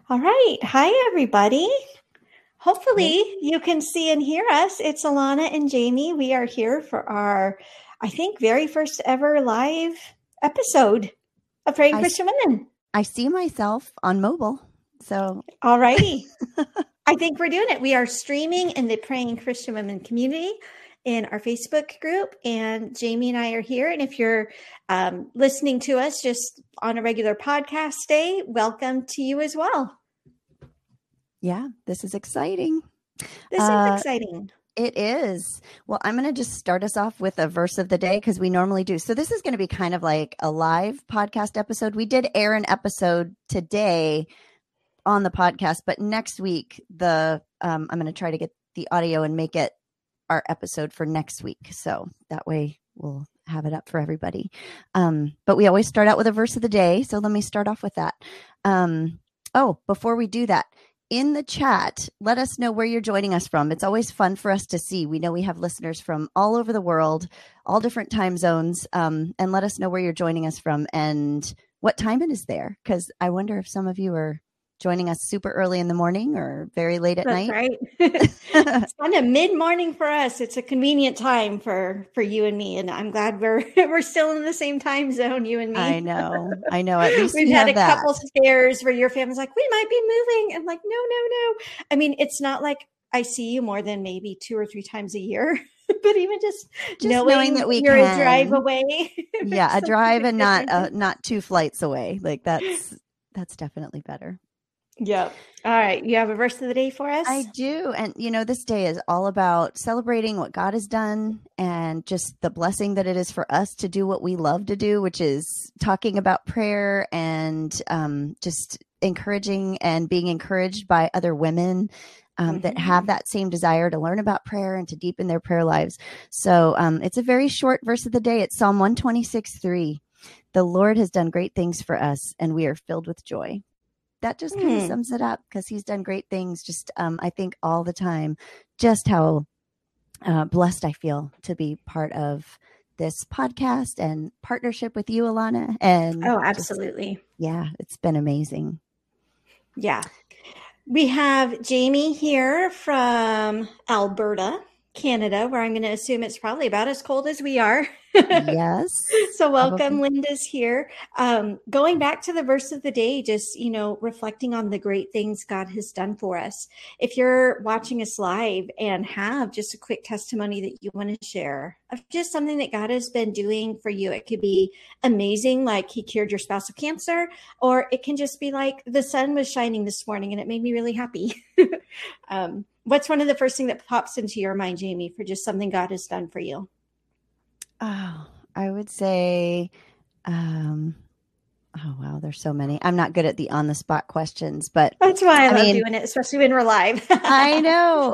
All right. Hi, everybody. Hey, Hopefully, you can see and hear us. It's Alana and Jamie. We are here for our, I think, very first ever live episode of Praying I, s- Christian Women. I see myself on mobile. So, All righty. I think we're doing it. We are streaming in the Praying Christian Women community in our Facebook group, and Jamie and I are here. And if you're listening to us just on a regular podcast day, welcome to you as well. yeah, this is exciting. This is exciting. It is. Well, I'm going to just start us off with a verse of the day because we normally do. So, this is going to be kind of like a live podcast episode. We did air an episode today on the podcast, but next week, I'm going to try to get the audio and make it our episode for next week. So that way we'll have it up for everybody. But we always start out with a verse of the day. So let me start off with that. Before we do that, in the chat, let us know where you're joining us from. It's always fun for us to see. We know we have listeners from all over the world, all different time zones, and let us know where you're joining us from and what time it is there. Because I wonder if some of you are joining us super early in the morning or very late at That's night. right. It's kind of mid-morning for us. It's a convenient time for you and me, and I'm glad we're still in the same time zone, you and me. I know. At least We've we had have a couple that. scares where your family's like, we might be moving. I'm like, no. I mean, it's not like I see you more than maybe 2 or 3 times a year, but even just Knowing that we you're a drive can, away. yeah, a Makes such drive big and difference. not 2 flights away. Like that's definitely better. Yep. All right. You have a verse of the day for I us? do. And this day is all about celebrating what God has done and just the blessing that it is for us to do what we love to do, which is talking about prayer and just encouraging and being encouraged by other women that have that same desire to learn about prayer and to deepen their prayer lives. So it's a very short verse of the day. It's Psalm 126:3. The Lord has done great things for us, and we are filled with joy. That just kind of sums it up because he's done great things just I think all the time. Just how blessed I feel to be part of this podcast and partnership with you, Alana. And Oh, absolutely. It's been amazing. Yeah. We have Jamie here from Alberta, Canada, where I'm going to assume it's probably about as cold as we are. Yes. So welcome, Probably. Linda's here. Going back to the verse of the day, just, reflecting on the great things God has done for us. If you're watching us live and have just a quick testimony that you want to share of just something that God has been doing for you, it could be amazing, like he cured your spouse of cancer, or it can just be like the sun was shining this morning and it made me really happy. What's one of the first thing that pops into your mind, Jamie, for just something God has done for you? Oh, I would say, oh wow, there's so many. I'm not good at the on the spot questions, but That's why I I love mean, doing it, especially when we're live. I know.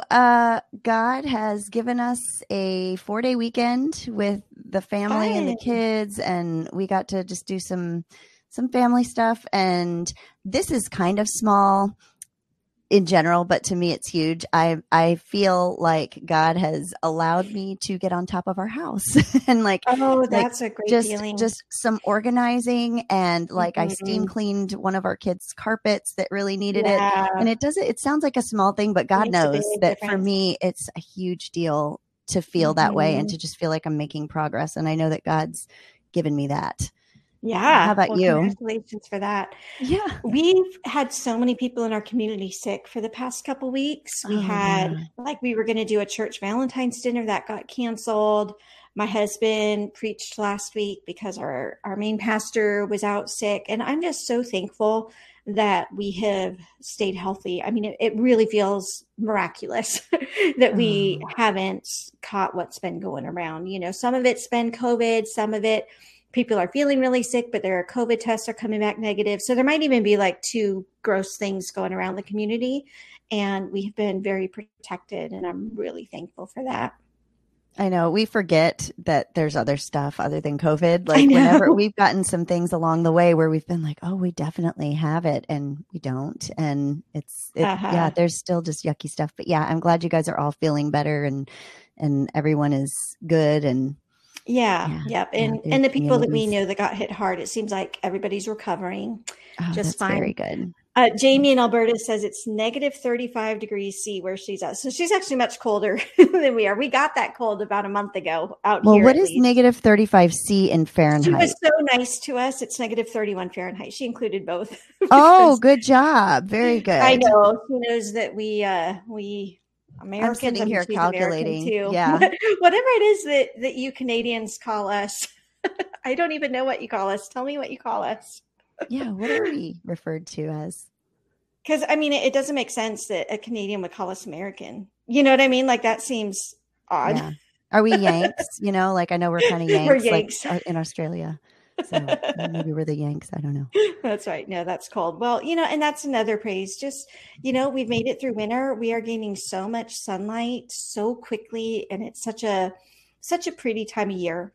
God has given us a 4-day weekend with the family and the Fun. kids, and we got to just do some family stuff. And this is kind of small in general, but to me it's huge. I feel like God has allowed me to get on top of our house and Oh, like that's a great just feeling. some organizing and like I steam Mhm. cleaned one of our kids' carpets that really needed it. Yeah, And it sounds like a small thing, but it God makes a knows big that for difference. me it's a huge deal to feel that way and Mhm. to just feel like I'm making progress. And I know that God's given me that. How Yeah. about Well, you? congratulations for that. Yeah. We've had so many people in our community sick for the past couple weeks. We Oh had, yeah. like, we were going to do a church Valentine's dinner that got canceled. My husband preached last week because our main pastor was out sick. And I'm just so thankful that we have stayed healthy. I mean, it really feels miraculous that we Oh. haven't caught what's been going around. Some of it's been COVID, some of it people are feeling really sick, but their COVID tests are coming back negative. So there might even be like 2 gross things going around the community. And we've been very protected. And I'm really thankful for that. I know we forget that there's other stuff other than COVID. I Like whenever know. we've gotten some things along the way where we've been like, oh, we definitely have it and we don't. And yeah, Uh-huh. there's still just yucky stuff. But yeah, I'm glad you guys are all feeling better and everyone is good. And Yeah. yeah, Yep. yeah, And your and the people that we communities. know that got hit hard, it seems like everybody's recovering Oh, just that's very fine. good. Jamie in Alberta says it's negative 35 degrees C where she's at. So she's actually much colder than we are. We got that cold about a month ago out Well, here what at is least. negative 35 C in She Fahrenheit? was so nice to us. It's negative 31 Fahrenheit. She included both. Oh, good job. Very good. I know. She knows that we I'm Americans, sitting here she's American calculating. too. Yeah. Whatever it is that you Canadians call us. I don't even know what you call us. Tell me what you call us. Yeah. What are we referred to as? Because I mean, it doesn't make sense that a Canadian would call us American. You know what I mean? Like that seems odd. Yeah. Are we Yanks? You know, like I know we're kind of Yanks, We're Yanks. like in Australia. So maybe we're the Yanks. I don't know. That's right. No, that's cold. Well, and that's another praise. Just, we've made it through winter. We are gaining so much sunlight so quickly, and it's such a pretty time of year.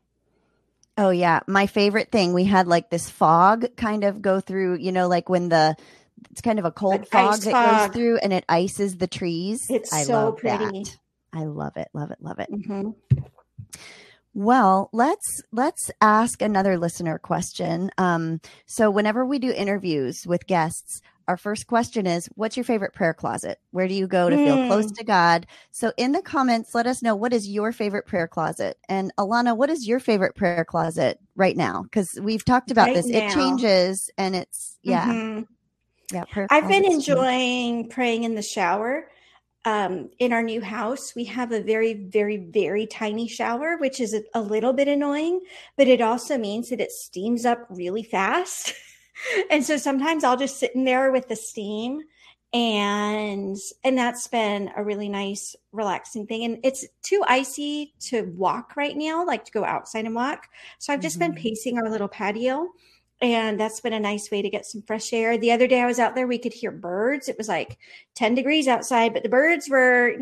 Oh yeah. My favorite thing, we had like this fog kind of go through, like when it's kind of a cold fog that goes through and it ices the trees. It's so pretty. That. I love it. Love it. Love it. Mm-hmm. Well, let's ask another listener question. So whenever we do interviews with guests, our first question is, what's your favorite prayer closet? Where do you go to feel close to God? So in the comments, let us know, what is your favorite prayer closet? And Alana, what is your favorite prayer closet right now? Because we've talked about this. It changes and it's, yeah. Mm-hmm. Yeah. I've been enjoying praying in the shower. In our new house, we have a very, very, very tiny shower, which is a little bit annoying, but it also means that it steams up really fast. And so sometimes I'll just sit in there with the steam and that's been a really nice, relaxing thing. And it's too icy to walk right now, like to go outside and walk. So I've just been pacing our little patio. And that's been a nice way to get some fresh air. The other day I was out there, we could hear birds. It was like 10 degrees outside, but the birds were,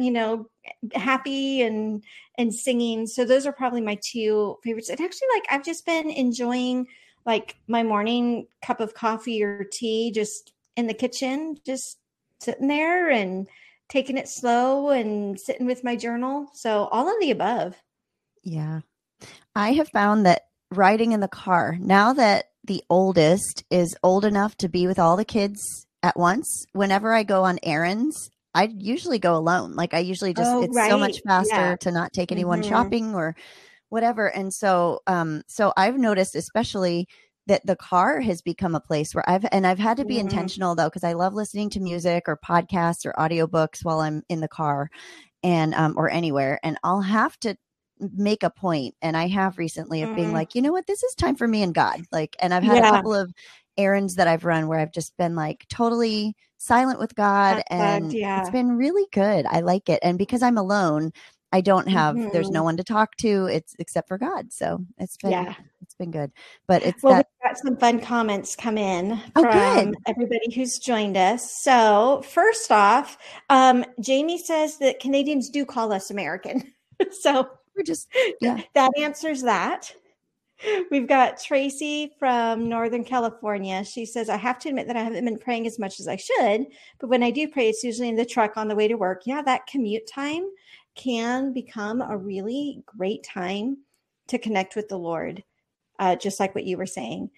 happy and singing. So those are probably my two favorites. And actually, I've just been enjoying my morning cup of coffee or tea just in the kitchen, just sitting there and taking it slow and sitting with my journal. So all of the above. Yeah. I have found that riding in the car, now that the oldest is old enough to be with all the kids at once, whenever I go on errands, I usually go alone. I usually just, so much faster to not take anyone shopping or whatever. And so, I've noticed especially that the car has become a place where I've had to be intentional though, because I love listening to music or podcasts or audiobooks while I'm in the car and, or anywhere. And I'll have to make a point, and I have recently, of being like, you know what, this is time for me and God. And I've had a couple of errands that I've run where I've just been totally silent with God, and it's been really good. I like it. And because I'm alone, I don't have, there's no one to talk to, it's except for God. So it's been good. But it's we've got some fun comments come in from everybody who's joined us. So first off, Jamie says that Canadians do call us American. So we're just, that answers that. We've got Tracy from Northern California. She says, I have to admit that I haven't been praying as much as I should, but when I do pray, it's usually in the truck on the way to work. Yeah, that commute time can become a really great time to connect with the Lord, just like what you were saying.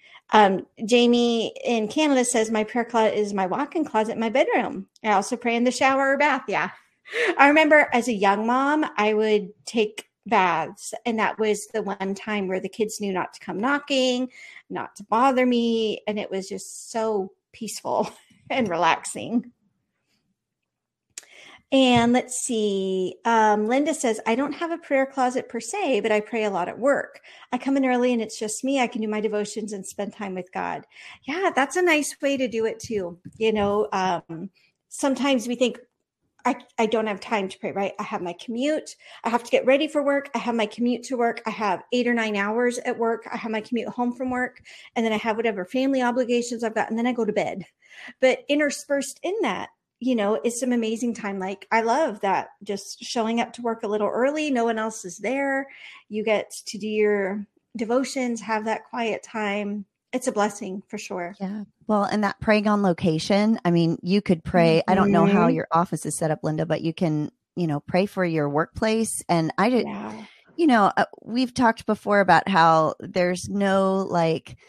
Jamie in Canada says, my prayer closet is my walk-in closet in my bedroom. I also pray in the shower or bath. Yeah. I remember as a young mom, I would take baths, and that was the one time where the kids knew not to come knocking, not to bother me, and it was just so peaceful and relaxing. And let's see, Linda says, I don't have a prayer closet per se, but I pray a lot at work. I come in early and it's just me. I can do my devotions and spend time with God. Yeah, that's a nice way to do it too. Sometimes we think, I don't have time to pray, right? I have my commute. I have to get ready for work. I have my commute to work. I have 8 or 9 hours at work. I have my commute home from work. And then I have whatever family obligations I've got. And then I go to bed. But interspersed in that, is some amazing time. I love that, just showing up to work a little early. No one else is there. You get to do your devotions, have that quiet time. It's a blessing for sure. Yeah. Well, and that praying on location, I mean, you could pray. I don't know how your office is set up, Linda, but you can, pray for your workplace. And I did, we've talked before about how there's no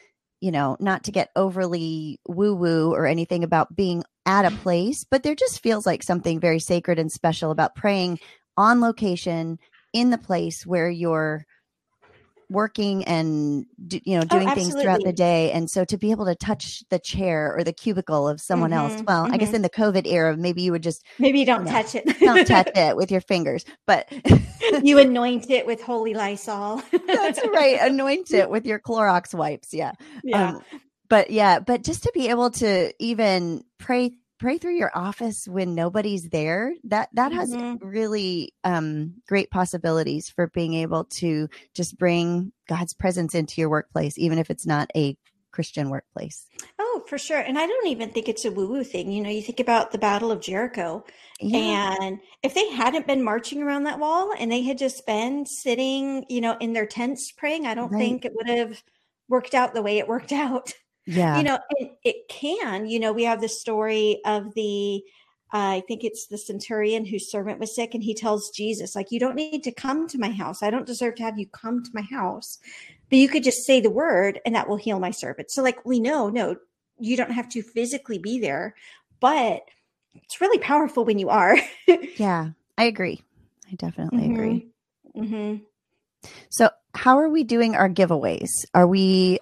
not to get overly woo woo or anything about being at a place, but there just feels like something very sacred and special about praying on location in the place where you're working and doing things throughout the day. And so to be able to touch the chair or the cubicle of someone else, well, I guess in the COVID era, maybe you would just maybe don't touch it. Don't touch it with your fingers, but you anoint it with holy Lysol. That's right. Anoint it with your Clorox wipes. Yeah. Yeah. But just to be able to even pray through your office when nobody's there, that has really great possibilities for being able to just bring God's presence into your workplace, even if it's not a Christian workplace. Oh, for sure. And I don't even think it's a woo-woo thing. You think about the Battle of Jericho, and if they hadn't been marching around that wall and they had just been sitting, in their tents praying, I don't think it would have worked out the way it worked out. Yeah. It can, we have the story of I think it's the centurion whose servant was sick, and he tells Jesus, like, you don't need to come to my house. I don't deserve to have you come to my house, but you could just say the word and that will heal my servant. So like, we know, no, you don't have to physically be there, but it's really powerful when you are. Yeah, I agree. I definitely agree. Mm-hmm. So how are we doing our giveaways? Are we,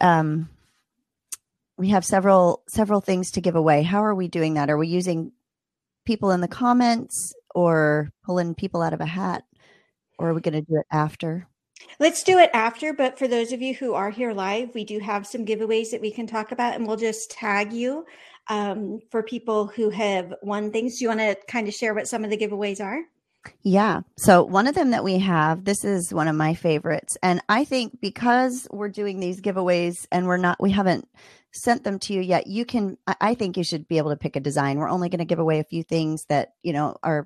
we have several things to give away. How are we doing that? Are we using people in the comments or pulling people out of a hat, or are we going to do it after? Let's do it after. But for those of you who are here live, we do have some giveaways that we can talk about, and we'll just tag you for people who have won things. Do you want to kind of share what some of the giveaways are? Yeah. So one of them that we have, this is one of my favorites. And I think because we're doing these giveaways and we haven't sent them to you yet, I think you should be able to pick a design. We're only going to give away a few things that, are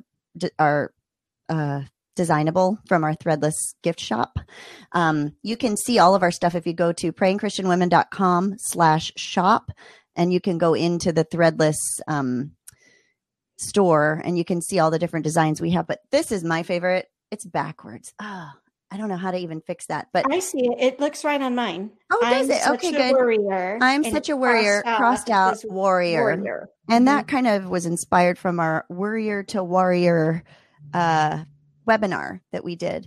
designable from our Threadless gift shop. You can see all of our stuff if you go to prayingchristianwomen.com/shop, and you can go into the Threadless, store, and you can see all the different designs we have. But this is my favorite. It's backwards. I don't know how to even fix that, but I see it. It looks right on mine. Oh, does it? Okay, good. Warrior, I'm such a warrior, crossed out warrior. And that kind of was inspired from our Warrior to Warrior webinar that we did.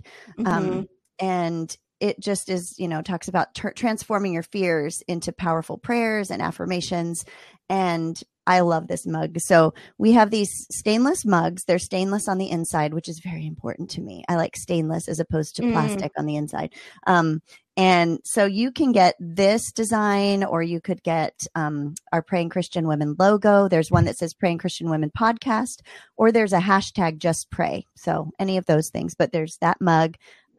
And it just is, talks about transforming your fears into powerful prayers and affirmations. And I love this mug. So we have these stainless mugs. They're stainless on the inside, which is very important to me. I like stainless as opposed to plastic on the inside. And so you can get this design, or you could get our Praying Christian Women logo. There's one that says Praying Christian Women Podcast, or there's a hashtag Just Pray. So any of those things, but there's that mug.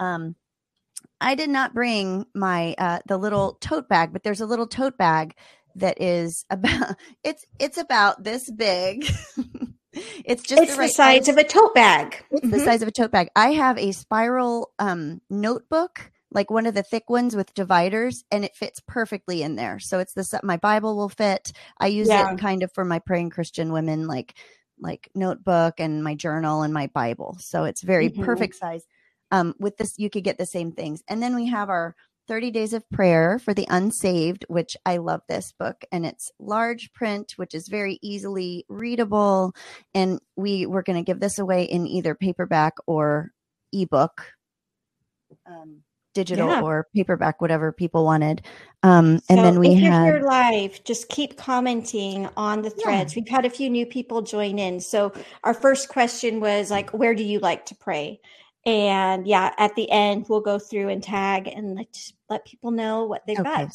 I did not bring my the little tote bag, but there's a little tote bag that is about it's about this big. It's the size of a tote bag. It's the size of a tote bag. I have a spiral notebook, like one of the thick ones with dividers, and it fits perfectly in there. So it's my Bible will fit. I use it kind of for my Praying Christian Women, like notebook, and my journal and my Bible. So it's very perfect size. With this, you could get the same things. And then we have our 30 Days of Prayer for the Unsaved, which I love this book, and it's large print, which is very easily readable. And we were going to give this away in either paperback or ebook, digital or paperback, whatever people wanted. And then if you're here live, just keep commenting on the threads. We've had a few new people join in. So our first question was like, where do you like to pray? And at the end, we'll go through and tag and let people know what they've got.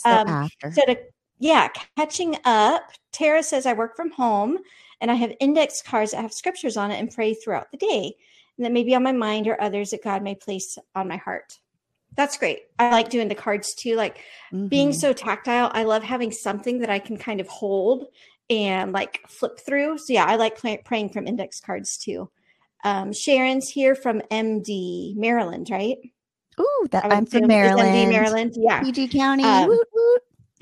Catching up. Tara says, I work from home and I have index cards that have scriptures on it and pray throughout the day. And that may be on my mind or others that God may place on my heart. That's great. I like doing the cards too. Like being so tactile. I love having something that I can kind of hold and like flip through. So I like praying from index cards too. Sharon's here from MD, Maryland, right? Ooh, I'm from Maryland. MD, Maryland, yeah. PG County, woot, woot.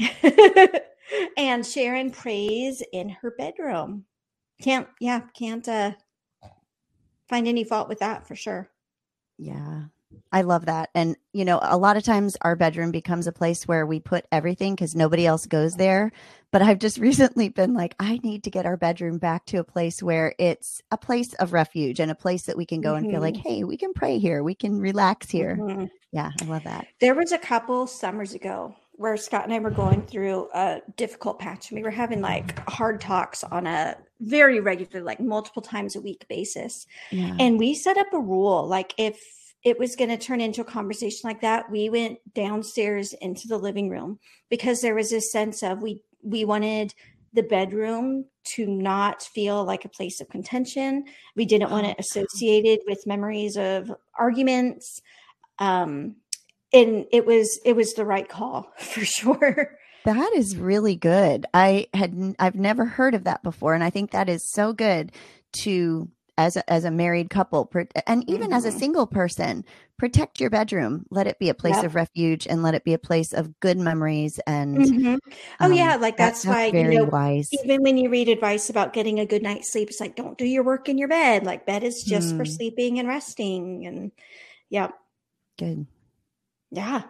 And Sharon prays in her bedroom. Can't find any fault with that for sure. Yeah. I love that. And, you know, a lot of times our bedroom becomes a place where we put everything because nobody else goes there. But I've just recently been like, I need to get our bedroom back to a place where it's a place of refuge and a place that we can go and feel like, hey, we can pray here. We can relax here. Yeah, I love that. There was a couple summers ago where Scott and I were going through a difficult patch. We were having like hard talks on a very regular, like multiple times a week basis. Yeah. And we set up a rule, like if it was going to turn into a conversation like that, we went downstairs into the living room because there was this sense of we wanted the bedroom to not feel like a place of contention. We didn't want it associated with memories of arguments. And it was the right call for sure. That is really good. I've never heard of that before. And I think that is so good to, as a married couple, and even as a single person, protect your bedroom. Let it be a place of refuge and let it be a place of good memories. And like that's why, very wise. Even when you read advice about getting a good night's sleep, it's like, don't do your work in your bed. Like bed is just for sleeping and resting. And good. Yeah.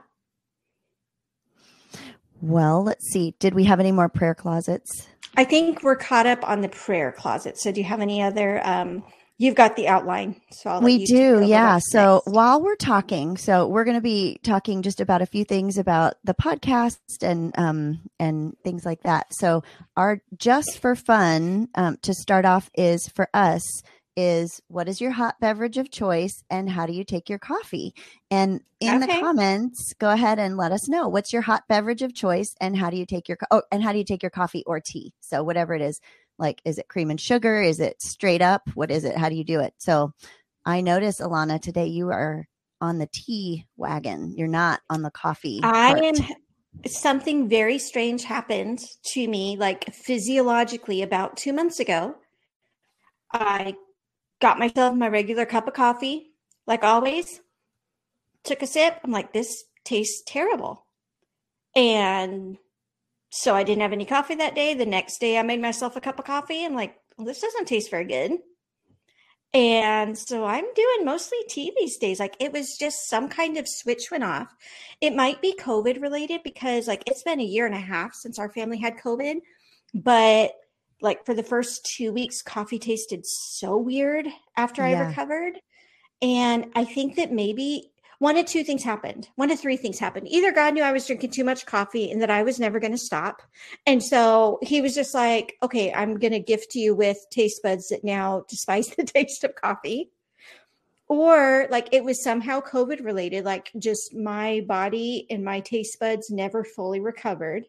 Well, let's see. Did we have any more prayer closets? I think we're caught up on the prayer closet. So do you have any other, you've got the outline. So we do. Yeah. So while we're talking, we're going to be talking just about a few things about the podcast and things like that. So our just for fun, to start off is for us is what is your hot beverage of choice and how do you take your coffee? And in the comments, go ahead and let us know what's your hot beverage of choice and how do you take your coffee or tea? So whatever it is, like, is it cream and sugar? Is it straight up? What is it? How do you do it? So I notice, Alana, today you are on the tea wagon. You're not on the coffee. Something very strange happened to me, like physiologically about 2 months ago. I got myself my regular cup of coffee, like always, took a sip. I'm like, this tastes terrible. And so I didn't have any coffee that day. The next day I made myself a cup of coffee. I'm like, well, this doesn't taste very good. And so I'm doing mostly tea these days. Like it was just some kind of switch went off. It might be COVID related because like it's been 1.5 years since our family had COVID, but like for the first 2 weeks, coffee tasted so weird after I recovered. And I think that maybe 1 of 2 things happened. 1 of 3 things happened. Either God knew I was drinking too much coffee and that I was never going to stop. And so he was just like, okay, I'm going to gift you with taste buds that now despise the taste of coffee. Or like it was somehow COVID related, like just my body and my taste buds never fully recovered.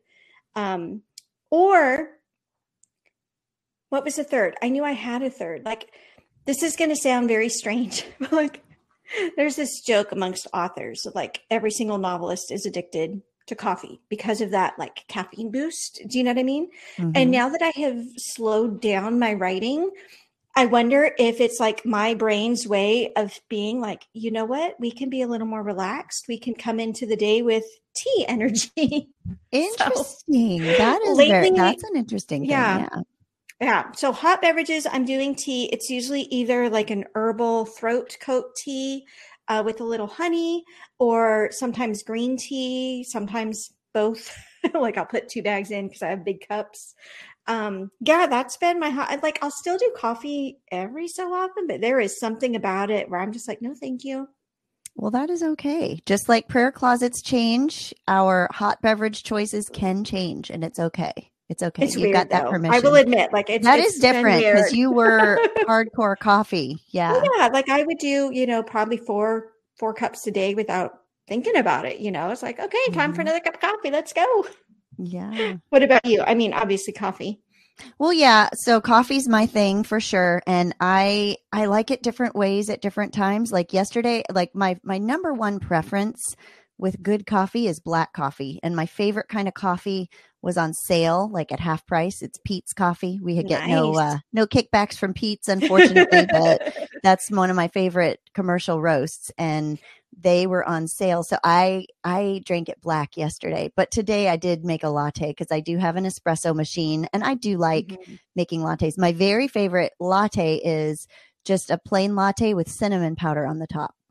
Or what was the third? I knew I had a third. Like, this is going to sound very strange, but like, there's this joke amongst authors of like every single novelist is addicted to coffee because of that like caffeine boost. Do you know what I mean? And now that I have slowed down my writing, I wonder if it's like my brain's way of being like, you know what? We can be a little more relaxed. We can come into the day with tea energy. Interesting. That's an interesting thing. Yeah. So hot beverages, I'm doing tea. It's usually either like an herbal throat coat tea with a little honey, or sometimes green tea, sometimes both. Like I'll put 2 bags in because I have big cups. That's been my hot. Like I'll still do coffee every so often, but there is something about it where I'm just like, no, thank you. Well, that is okay. Just like prayer closets change, our hot beverage choices can change, and it's okay. It's okay. It's weird, got that permission. I will admit, like it's different because you were hardcore coffee. Yeah. Yeah. Like I would do, probably four cups a day without thinking about it. It's like, okay, time for another cup of coffee. Let's go. Yeah. What about you? I mean, obviously coffee. Well, yeah. So coffee's my thing for sure. And I like it different ways at different times. Like yesterday, like my number one preference with good coffee is black coffee. And my favorite kind of coffee was on sale, like at half price. It's Peet's coffee. We had get no kickbacks from Peet's, unfortunately, but that's one of my favorite commercial roasts. And they were on sale. So I drank it black yesterday, but today I did make a latte because I do have an espresso machine and I do like making lattes. My very favorite latte is just a plain latte with cinnamon powder on the top.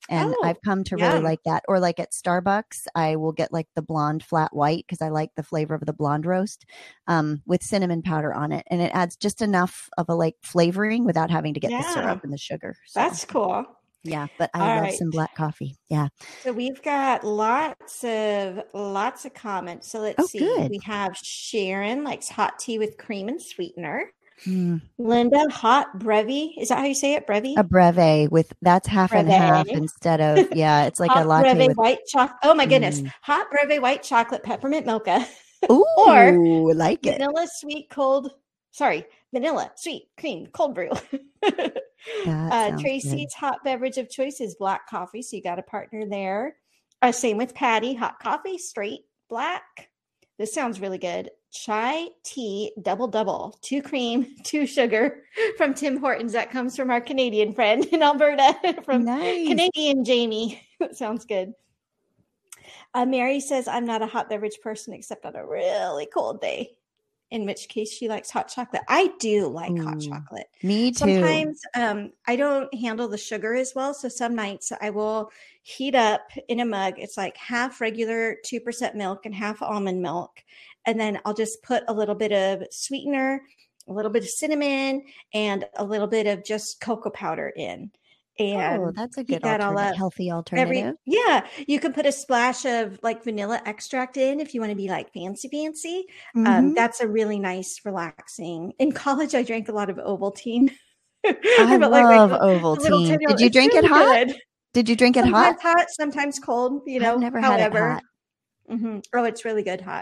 And Oh, I've come to really yum. like that. Or like at Starbucks, I will get like the blonde flat white because I like the flavor of the blonde roast with cinnamon powder on it. And it adds just enough of a like flavoring without having to get the syrup Yeah, and the sugar. So that's cool. yeah, but I All love right. some black coffee. Yeah. So we've got lots of comments. So let's Oh, see. good. We have Sharon likes hot tea with cream and sweetener. Mm. Linda, hot brevi. Is that how you say it? A Brevi? breve with that's half and half Breve. instead of, yeah, it's like a Hot latte breve with, white chocolate. Oh my goodness. mm. Hot breve white chocolate peppermint mocha. Or Ooh, like it. vanilla sweet cold. Sorry, vanilla sweet cream cold brew. That sounds good. Tracy's hot beverage of choice is black coffee. So you got a partner there. Same with Patty. Hot coffee, straight black. This sounds really good. Chai tea double double, 2 cream, 2 sugar from Tim Hortons. That comes from our Canadian friend in Alberta from Nice. Canadian Jamie. That sounds good. Mary says, I'm not a hot beverage person except on a really cold day, in which case she likes hot chocolate. I do like hot Ooh, chocolate. me too. Sometimes I don't handle the sugar as well. So some nights I will heat up in a mug. It's like half regular 2% milk and half almond milk. And then I'll just put a little bit of sweetener, a little bit of cinnamon, and a little bit of just cocoa powder in. Oh, And that's a heat good that all alternate, up. healthy alternative. Yeah, you can put a splash of like vanilla extract in if you want to be like fancy. Mm-hmm. That's a really nice, relaxing. In college, I drank a lot of Ovaltine. I I felt like love a little Ovaltine. 10-year-old. Did you It's drink it really hot? good. Did you drink it hot? Sometimes hot, sometimes cold. I've never had it However. hot. Oh, it's really good hot.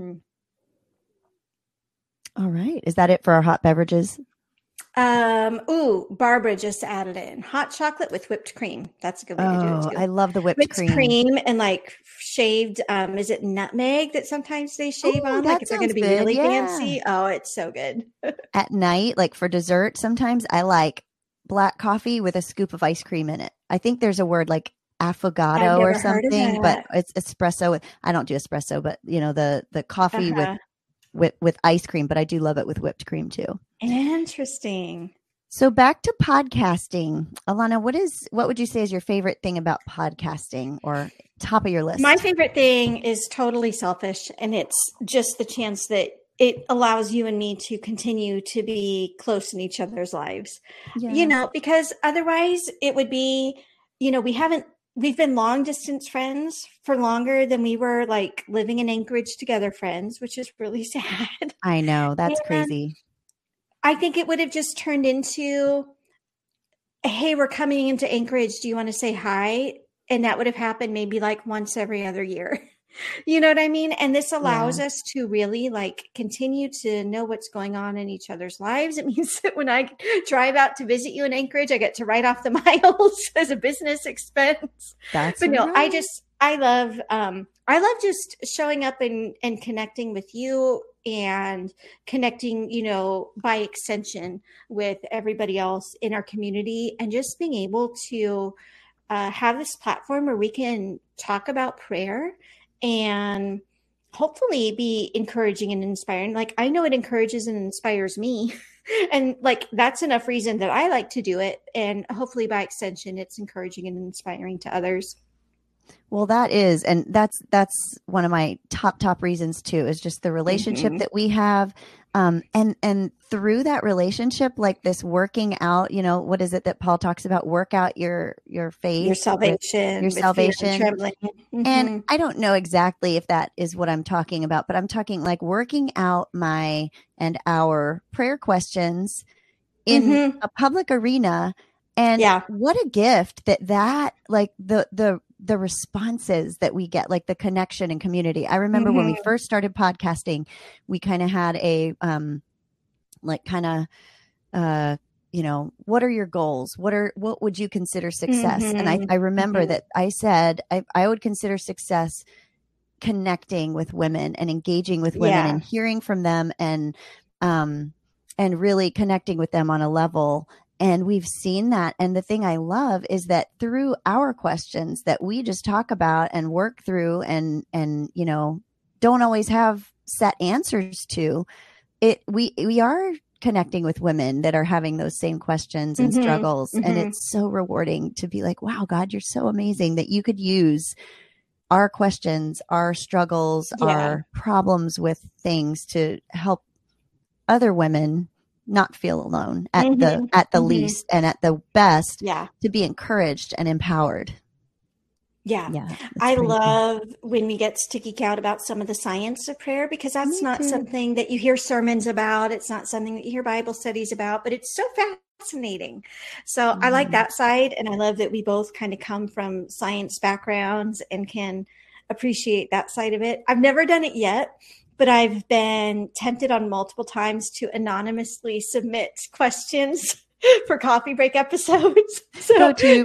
All right. Is that it for our hot beverages? Barbara just added in hot chocolate with whipped cream. That's a good way to do it Oh, too. I love the whipped Whipped cream. cream and like shaved, is it nutmeg that sometimes they shave Oh, on? Like that if they're going sounds to be good. really Yeah. fancy. Oh, it's so good. At night, like for dessert, sometimes I like black coffee with a scoop of ice cream in it. I think there's a word like I've affogato or never heard of something, but that. it's espresso. I don't do espresso, but you know, the coffee Uh-huh. with ice cream, but I do love it with whipped cream too. Interesting. So back to podcasting. Alana, what would you say is your favorite thing about podcasting or top of your My list? favorite thing is totally selfish, and it's just the chance that it allows you and me to continue to be close in each other's lives. Yeah. Because otherwise it would be, we've been long distance friends for longer than we were like living in Anchorage together friends, which is really sad. I know. That's And crazy. I think it would have just turned into, hey, we're coming into Anchorage. Do you want to say hi? And that would have happened maybe like once every other year. You know what I mean? And this Yeah. allows us to really like continue to know what's going on in each other's lives. It means that when I drive out to visit you in Anchorage, I get to write off the miles as a business expense. That's But no, right. I love just showing up and connecting with you and connecting, by extension with everybody else in our community, and just being able to have this platform where we can talk about prayer and hopefully be encouraging and inspiring. Like I know it encourages and inspires me. And like that's enough reason that I like to do it. And hopefully by extension, it's encouraging and inspiring to others. Well, that is, and that's one of my top reasons too, is just the relationship Mm-hmm. that we have. And through that relationship, like this working out, what is it that Paul talks about? Work out your Your faith with your salvation with fear and salvation. trembling. And Mm-hmm. I don't know exactly if that is what I'm talking about, but I'm talking like working out my and our prayer questions in Mm-hmm. a public arena. And Yeah. what a gift that like the responses that we get, like the connection and community. I remember when we Mm-hmm. first started podcasting, we kind of had a like kind of what are your goals? What would you consider success? And I remember Mm-hmm. that I said I would consider success connecting with women and engaging with women Yeah. and hearing from them and really connecting with them on a level. And we've seen that. And the thing I love is that through our questions that we just talk about and work through and don't always have set answers to it, we are connecting with women that are having those same questions and struggles. And it's so rewarding to be like, wow, God, you're so amazing that you could use our questions, our struggles, our problems with things to help other women not feel alone at the least, and at the best to be encouraged and empowered. Yeah. I love when we get to geek out about some of the science of prayer, because that's not something that you hear sermons about. It's not something that you hear Bible studies about, but it's so fascinating. So I like that side. And I love that we both kind of come from science backgrounds and can appreciate that side of it. I've never done it yet, but I've been tempted on multiple times to anonymously submit questions for coffee break episodes. So go to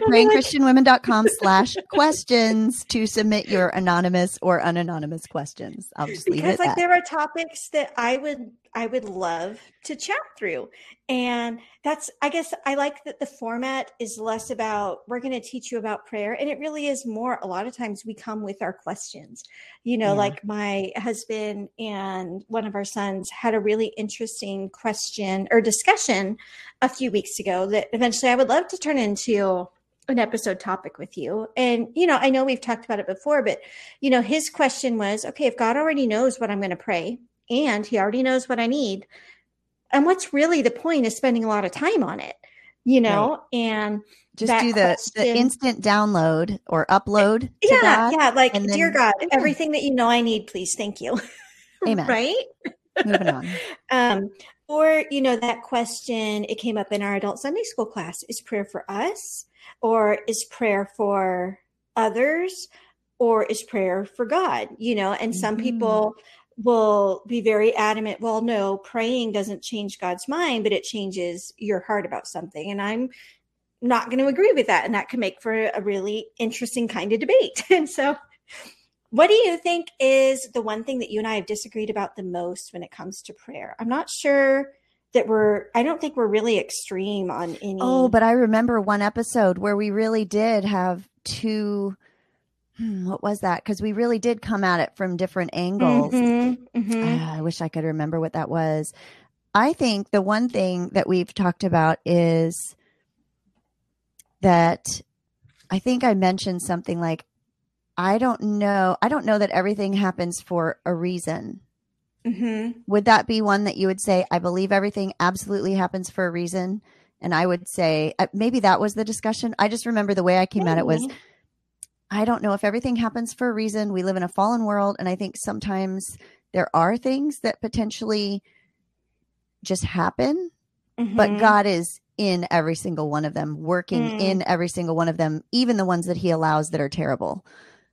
prayingchristianwomen.com/questions to submit your anonymous or unanonymous questions. I'll just leave it at that. There are topics that I would love to chat through. And I guess I like that the format is less about, we're going to teach you about prayer. And it really is more, a lot of times we come with our questions, like my husband and one of our sons had a really interesting question or discussion a few weeks ago that eventually I would love to turn into an episode topic with you. And, I know we've talked about it before, but, his question was, okay, if God already knows what I'm going to pray and he already knows what I need, and what's really the point of spending a lot of time on it, and just do the instant download or upload to God. Yeah. Like, dear God, everything that I need, please. Thank you. Amen. Right? Moving on. Or, that question, it came up in our adult Sunday school class. Is prayer for us, or is prayer for others, or is prayer for God? And some people will be very adamant, well, no, praying doesn't change God's mind, but it changes your heart about something. And I'm not going to agree with that. And that can make for a really interesting kind of debate. And so what do you think is the one thing that you and I have disagreed about the most when it comes to prayer? I'm not sure that I don't think we're really extreme on any. Oh, but I remember one episode where we really did have two. What was that? Because we really did come at it from different angles. I wish I could remember what that was. I think the one thing that we've talked about is that I think I mentioned something like, I don't know that everything happens for a reason. Would that be one that you would say, I believe everything absolutely happens for a reason? And I would say, maybe that was the discussion. I just remember the way I came at it was, I don't know if everything happens for a reason. We live in a fallen world. And I think sometimes there are things that potentially just happen, but God is in every single one of them, working in every single one of them, even the ones that he allows that are terrible.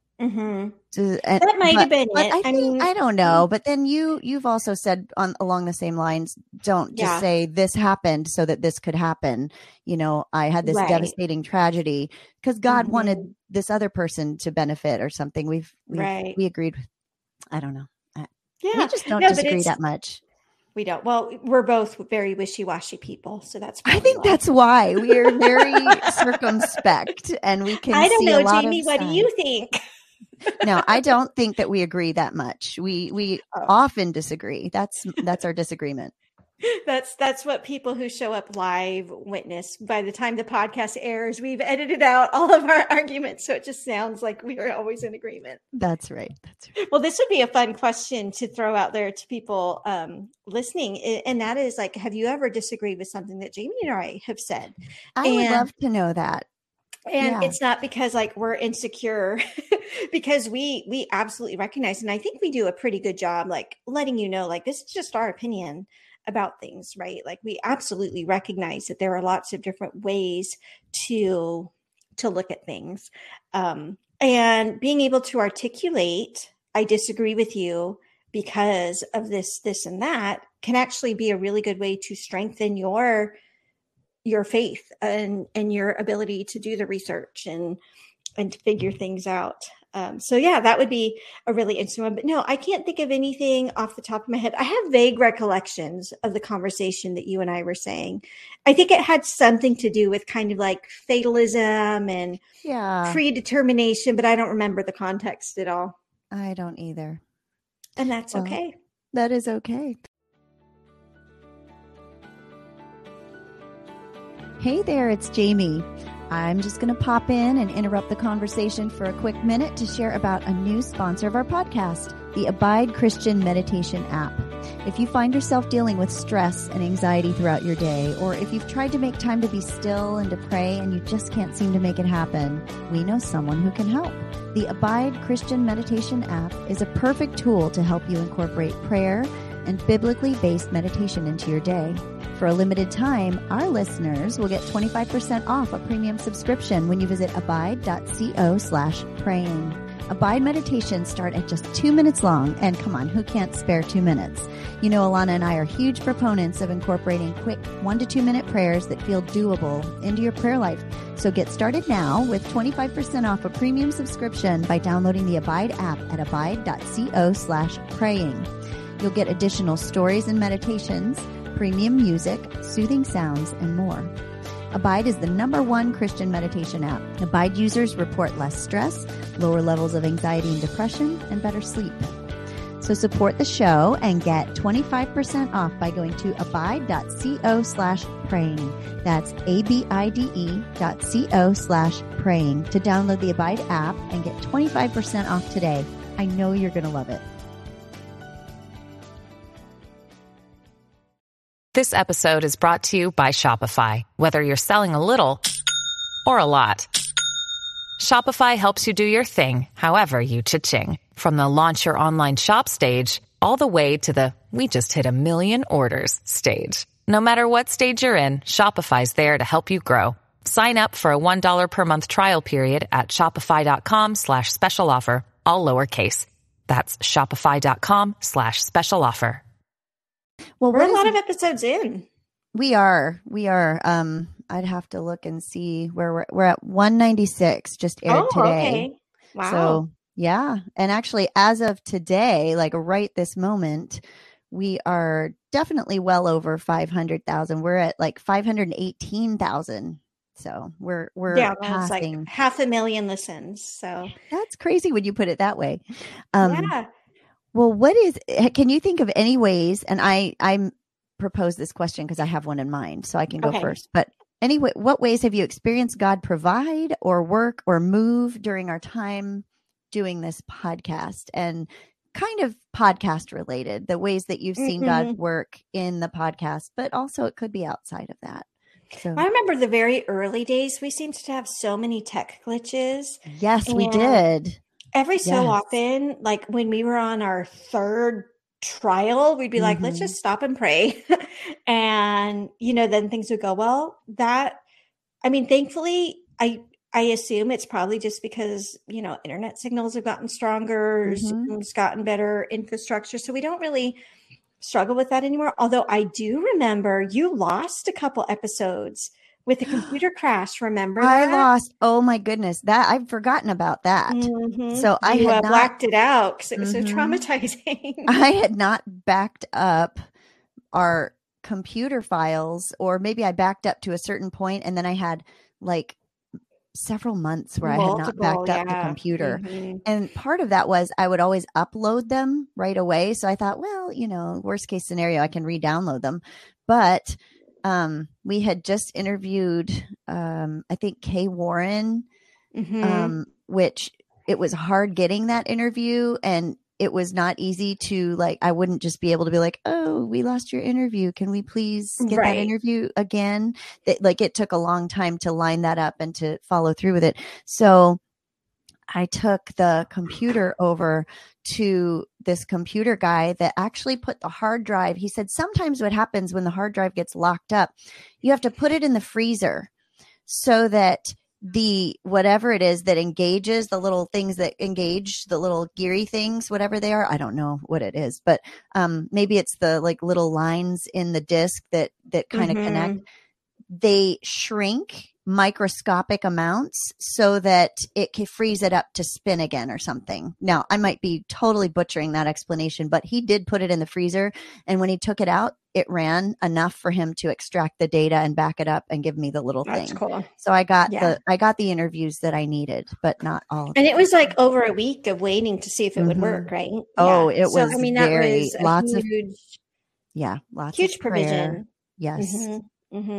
That might have been it. I don't know. But then you've also said along the same lines, don't just say this happened so that this could happen. I had this devastating tragedy because God wanted this other person to benefit or something. We agreed. I don't know. We just don't disagree that much. We don't. Well, we're both very wishy-washy people, so that's. I think that's why we are very circumspect, and we can. I don't know, Jamie. What do you think? No, I don't think that we agree that much. We often disagree. That's our disagreement. That's what people who show up live witness. By the time the podcast airs, we've edited out all of our arguments, so it just sounds like we are always in agreement. That's right. Well, this would be a fun question to throw out there to people listening, and that is like, have you ever disagreed with something that Jamie and I have said? I would love to know that. And it's not because like we're insecure, because we absolutely recognize, and I think we do a pretty good job, like letting you know, like, this is just our opinion about things, right? Like, we absolutely recognize that there are lots of different ways to look at things. And being able to articulate, I disagree with you because of this, and that, can actually be a really good way to strengthen your faith and your ability to do the research and to figure things out. So yeah, that would be a really interesting one. But no, I can't think of anything off the top of my head. I have vague recollections of the conversation that you and I were saying. I think it had something to do with kind of like fatalism and predetermination, but I don't remember the context at all. I don't either. And that's okay. That is okay. Hey there, it's Jamie. I'm just going to pop in and interrupt the conversation for a quick minute to share about a new sponsor of our podcast, the Abide Christian Meditation app. If you find yourself dealing with stress and anxiety throughout your day, or if you've tried to make time to be still and to pray and you just can't seem to make it happen, we know someone who can help. The Abide Christian Meditation app is a perfect tool to help you incorporate prayer and biblically based meditation into your day. For a limited time, our listeners will get 25% off a premium subscription when you visit abide.co/praying. Abide meditations start at just 2 minutes long, and come on, who can't spare 2 minutes? You know, Alana and I are huge proponents of incorporating quick 1 to 2 minute prayers that feel doable into your prayer life. So get started now with 25% off a premium subscription by downloading the Abide app at abide.co/praying. You'll get additional stories and meditations, premium music, soothing sounds, and more. Abide is the #1 Christian meditation app. Abide users report less stress, lower levels of anxiety and depression, and better sleep. So support the show and get 25% off by going to abide.co/praying. That's abide.co/praying to download the Abide app and get 25% off today. I know you're going to love it. This episode is brought to you by Shopify. Whether you're selling a little or a lot, Shopify helps you do your thing, however you cha-ching. From the launch your online shop stage, all the way to the we just hit 1 million orders stage. No matter what stage you're in, Shopify's there to help you grow. Sign up for a $1 per month trial period at shopify.com/special offer, all lowercase. That's shopify.com/special offer. Well, we're a lot of episodes in. We are. I'd have to look and see where we're at. 196 just aired today. Okay. Wow. So yeah. And actually, as of today, like right this moment, we are definitely well over 500,000. We're at like 518,000. So we're that's like passing 500,000 listens. So that's crazy when you put it that way. Yeah. Well, can you think of any ways, and I propose this question because I have one in mind, so I can go first. But anyway, what ways have you experienced God provide or work or move during our time doing this podcast, and kind of podcast related, the ways that you've seen God work in the podcast, but also it could be outside of that. So I remember the very early days, we seemed to have so many tech glitches. Yes, we did. Every so often, like when we were on our third trial, we'd be like, let's just stop and pray. And, then things would go well. Thankfully, I assume it's probably just because, internet signals have gotten stronger, Zoom's gotten better infrastructure. So we don't really struggle with that anymore. Although I do remember you lost a couple episodes with a computer crash. Remember that? I lost. Oh my goodness. I've forgotten about that. So I had blacked it out because it was so traumatizing. I had not backed up our computer files, or maybe I backed up to a certain point and then I had like several months where I had not backed up the computer. And part of that was I would always upload them right away. So I thought, well, worst case scenario, I can re-download them. But we had just interviewed, I think Kay Warren, which it was hard getting that interview, and it was not easy to I wouldn't just be able to be like, oh, we lost your interview. Can we please get that interview again? It took a long time to line that up and to follow through with it. So I took the computer over to this computer guy that actually put the hard drive. He said, sometimes what happens when the hard drive gets locked up, you have to put it in the freezer so that whatever it is that engages the little things that engage the little geary things, whatever they are. I don't know what it is, but maybe it's the little lines in the disc that kind of connect. They shrink microscopic amounts so that it can freeze it up to spin again or something. Now, I might be totally butchering that explanation, but he did put it in the freezer. And when he took it out, it ran enough for him to extract the data and back it up and give me the little thing. That's cool. So I got the interviews that I needed, but not all of them. And it was like over a week of waiting to see if it would work, right? Oh, it was that was lots of huge prayer. provision. Yes.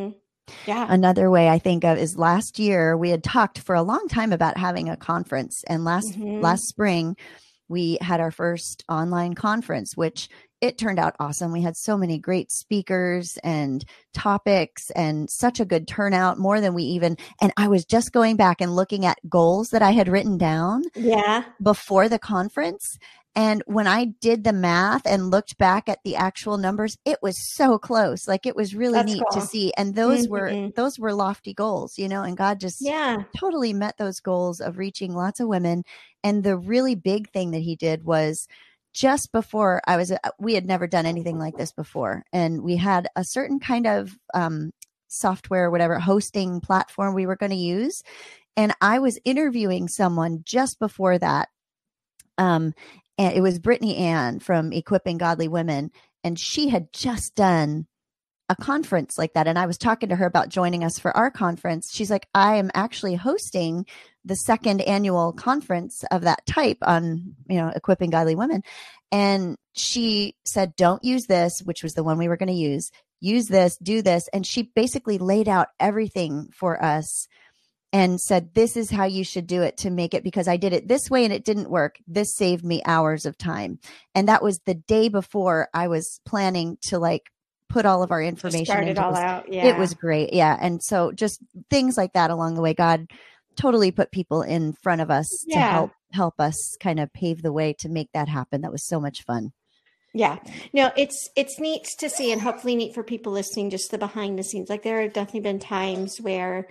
Yeah. Another way I think of is last year we had talked for a long time about having a conference, and last spring we had our first online conference, which it turned out awesome. We had so many great speakers and topics and such a good turnout, more than we even, and I was just going back and looking at goals that I had written down before the conference. And when I did the math and looked back at the actual numbers, it was so close. Like, it was really neat to see. And those were lofty goals, and God just totally met those goals of reaching lots of women. And the really big thing that he did was, just before we had never done anything like this before. And we had a certain kind of software, whatever hosting platform we were going to use. And I was interviewing someone just before that. And it was Brittany Ann from Equipping Godly Women. And she had just done a conference like that. And I was talking to her about joining us for our conference. She's like, I am actually hosting the second annual conference of that type on, Equipping Godly Women. And she said, don't use this, which was the one we were going to use. Use this, do this. And she basically laid out everything for us and said, this is how you should do it to make it, because I did it this way and it didn't work. This saved me hours of time. And that was the day before I was planning to put all of our information start it all out. Yeah. It was great. Yeah. And so just things like that along the way, God totally put people in front of us to help us kind of pave the way to make that happen. That was so much fun. Yeah, no, it's neat to see, and hopefully neat for people listening, just the behind the scenes. Like, there have definitely been times where,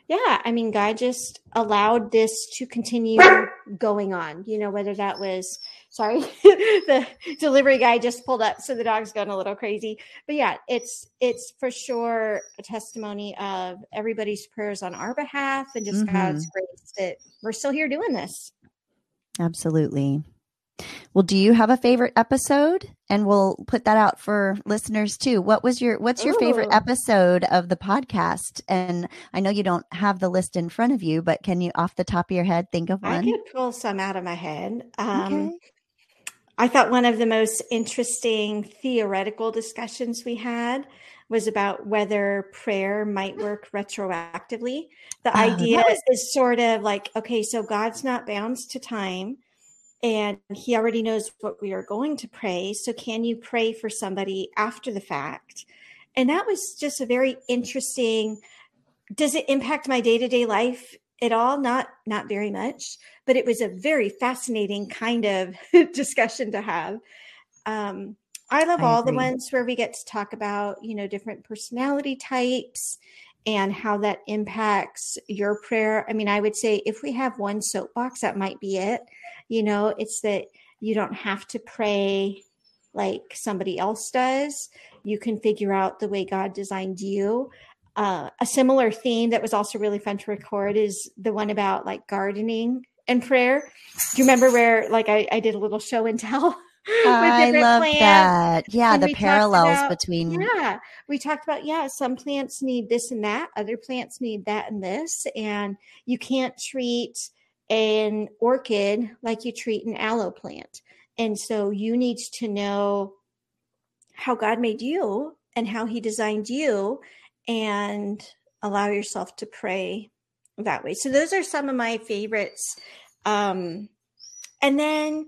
God just allowed this to continue going on, whether that was, sorry, the delivery guy just pulled up, so the dog's going a little crazy. But yeah, it's for sure a testimony of everybody's prayers on our behalf, and just God's grace that we're still here doing this. Absolutely. Well, do you have a favorite episode? And we'll put that out for listeners too. What's your favorite episode of the podcast? And I know you don't have the list in front of you, but can you, off the top of your head, think of one? I could pull some out of my head. Okay. I thought one of the most interesting theoretical discussions we had was about whether prayer might work retroactively. The idea is sort of like, okay, so God's not bound to time, and he already knows what we are going to pray. So can you pray for somebody after the fact? And that was just a very interesting, does it impact my day-to-day life at all? Not very much, but it was a very fascinating kind of discussion to have. I love all the ones where we get to talk about, different personality types and how that impacts your prayer. I mean, I would say if we have one soapbox, that might be it. It's that you don't have to pray like somebody else does. You can figure out the way God designed you. A similar theme that was also really fun to record is the one about gardening and prayer. Do you remember where I did a little show and tell? I love that. Yeah, the parallels between. Yeah, we talked about, some plants need this and that. Other plants need that and this. And you can't treat an orchid like you treat an aloe plant. And so you need to know how God made you and how he designed you, and allow yourself to pray that way. So those are some of my favorites. And then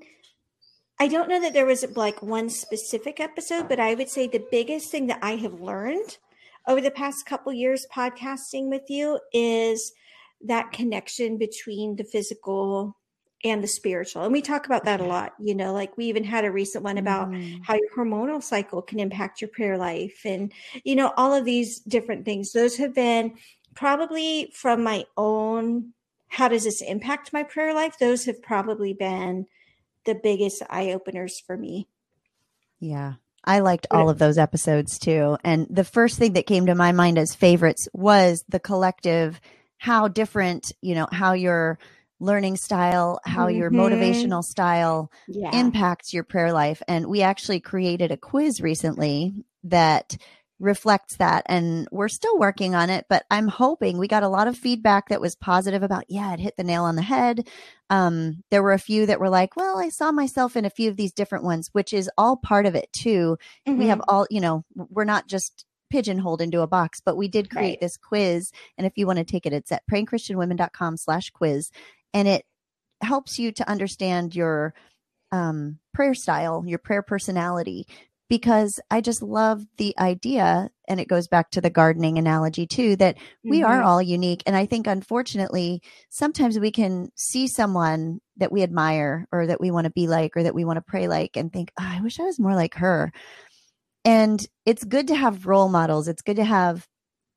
I don't know that there was one specific episode, but I would say the biggest thing that I have learned over the past couple years podcasting with you is that connection between the physical and the spiritual. And we talk about that a lot, we even had a recent one about how your hormonal cycle can impact your prayer life, and, all of these different things. Those have been probably from my own, how does this impact my prayer life? Those have probably been the biggest eye openers for me. Yeah. I liked all of those episodes too. And the first thing that came to my mind as favorites was the collective, how different, how your learning style, how your motivational style impacts your prayer life. And we actually created a quiz recently that reflects that, and we're still working on it, but I'm hoping. We got a lot of feedback that was positive about, it hit the nail on the head. There were a few that were like, well, I saw myself in a few of these different ones, which is all part of it too. We have all, we're not just pigeonholed into a box, but we did create Right. this quiz. And if you want to take it, it's at prayingchristianwomen.com/quiz. And it helps you to understand your prayer style, your prayer personality, because I just love the idea. And it goes back to the gardening analogy too, that we are all unique. And I think, unfortunately, sometimes we can see someone that we admire or that we want to be like, or that we want to pray like, and think, oh, I wish I was more like her. And it's good to have role models. It's good to have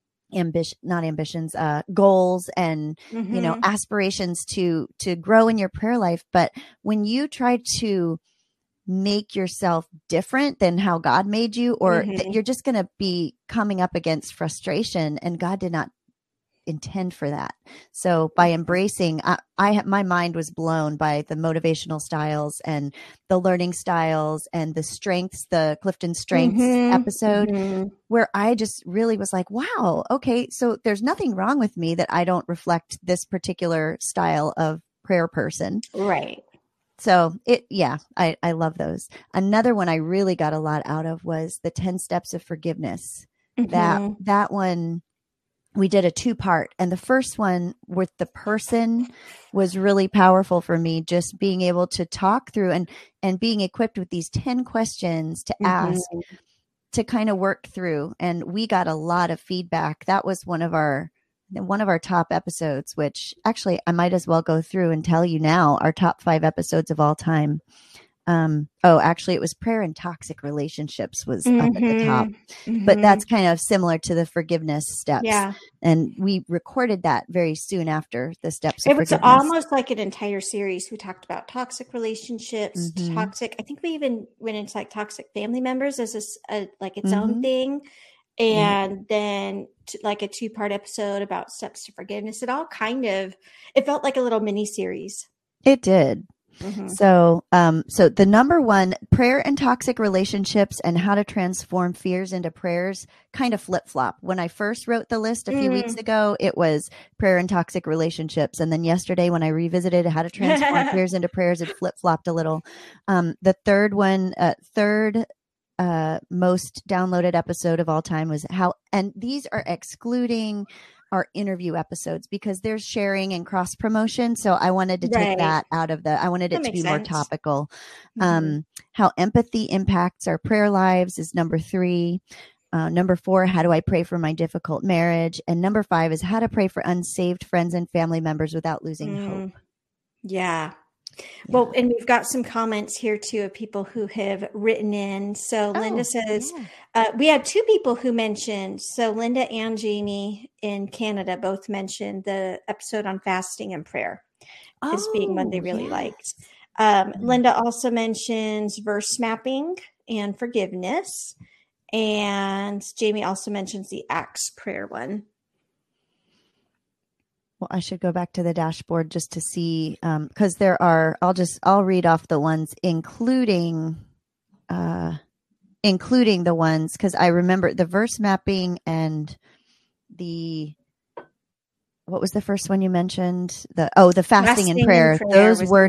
goals and, aspirations to grow in your prayer life. But when you try to make yourself different than how God made you, or that you're just going to be coming up against frustration, and God did not intend for that. So by embracing, my mind was blown by the motivational styles and the learning styles and the strengths, the Clifton Strengths episode, where I just really was like, wow, okay, so there's nothing wrong with me that I don't reflect this particular style of prayer person. Right. So I love those. Another one I really got a lot out of was the 10 steps of forgiveness. That one, we did a 2-part, and the first one with the person was really powerful for me, just being able to talk through and being equipped with these 10 questions to ask, to kind of work through. And we got a lot of feedback. That was one of our top episodes, which actually I might as well go through and tell you now our top 5 episodes of all time. Actually it was prayer and toxic relationships was up at the top, but that's kind of similar to the forgiveness steps. Yeah. And we recorded that very soon after the steps of It was forgiveness. almost like an entire series. We talked about toxic relationships, I think we even went into like toxic family members as like its own thing. And then like a 2-part episode about steps to forgiveness. It felt like a little mini series. It did. So the number one, prayer and toxic relationships and how to transform fears into prayers, kind of flip-flop. When I first wrote the list a few weeks ago, it was prayer and toxic relationships. And then yesterday when I revisited how to transform fears into prayers, it flip-flopped a little. The third one, most downloaded episode of all time was and these are excluding our interview episodes because there's sharing and cross promotion. So I wanted to take that out of I wanted it to be more topical. How empathy impacts our prayer lives is number 3. Number 4, how do I pray for my difficult marriage? And number 5 is how to pray for unsaved friends and family members without losing hope. Yeah. Well, and we've got some comments here too of people who have written in. So Linda says, we had 2 people who mentioned, so Linda and Jamie in Canada both mentioned the episode on fasting and prayer as being one they really liked. Linda also mentions verse mapping and forgiveness. And Jamie also mentions the Acts prayer one. Well, I should go back to the dashboard just to see, because there are, I'll read off the ones, including the ones, because I remember the verse mapping and what was the first one you mentioned? The fasting and prayer. Those were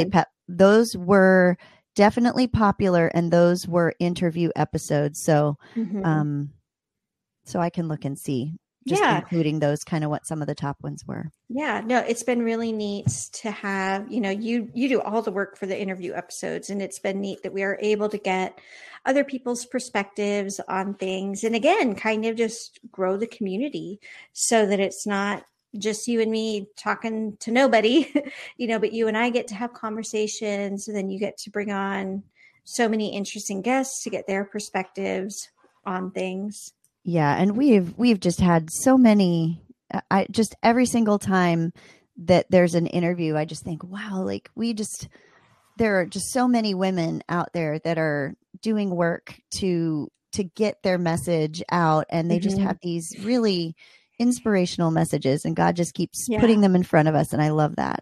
definitely popular, and those were interview episodes. So, so I can look and see. Just including those, kind of what some of the top ones were. Yeah, no, it's been really neat to have, you do all the work for the interview episodes, and it's been neat that we are able to get other people's perspectives on things. And again, kind of just grow the community so that it's not just you and me talking to nobody, but you and I get to have conversations, and then you get to bring on so many interesting guests to get their perspectives on things. Yeah. And we've just had so many, every single time that there's an interview, I just think, wow, like there are just so many women out there that are doing work to get their message out. And they just have these really inspirational messages, and God just keeps putting them in front of us. And I love that.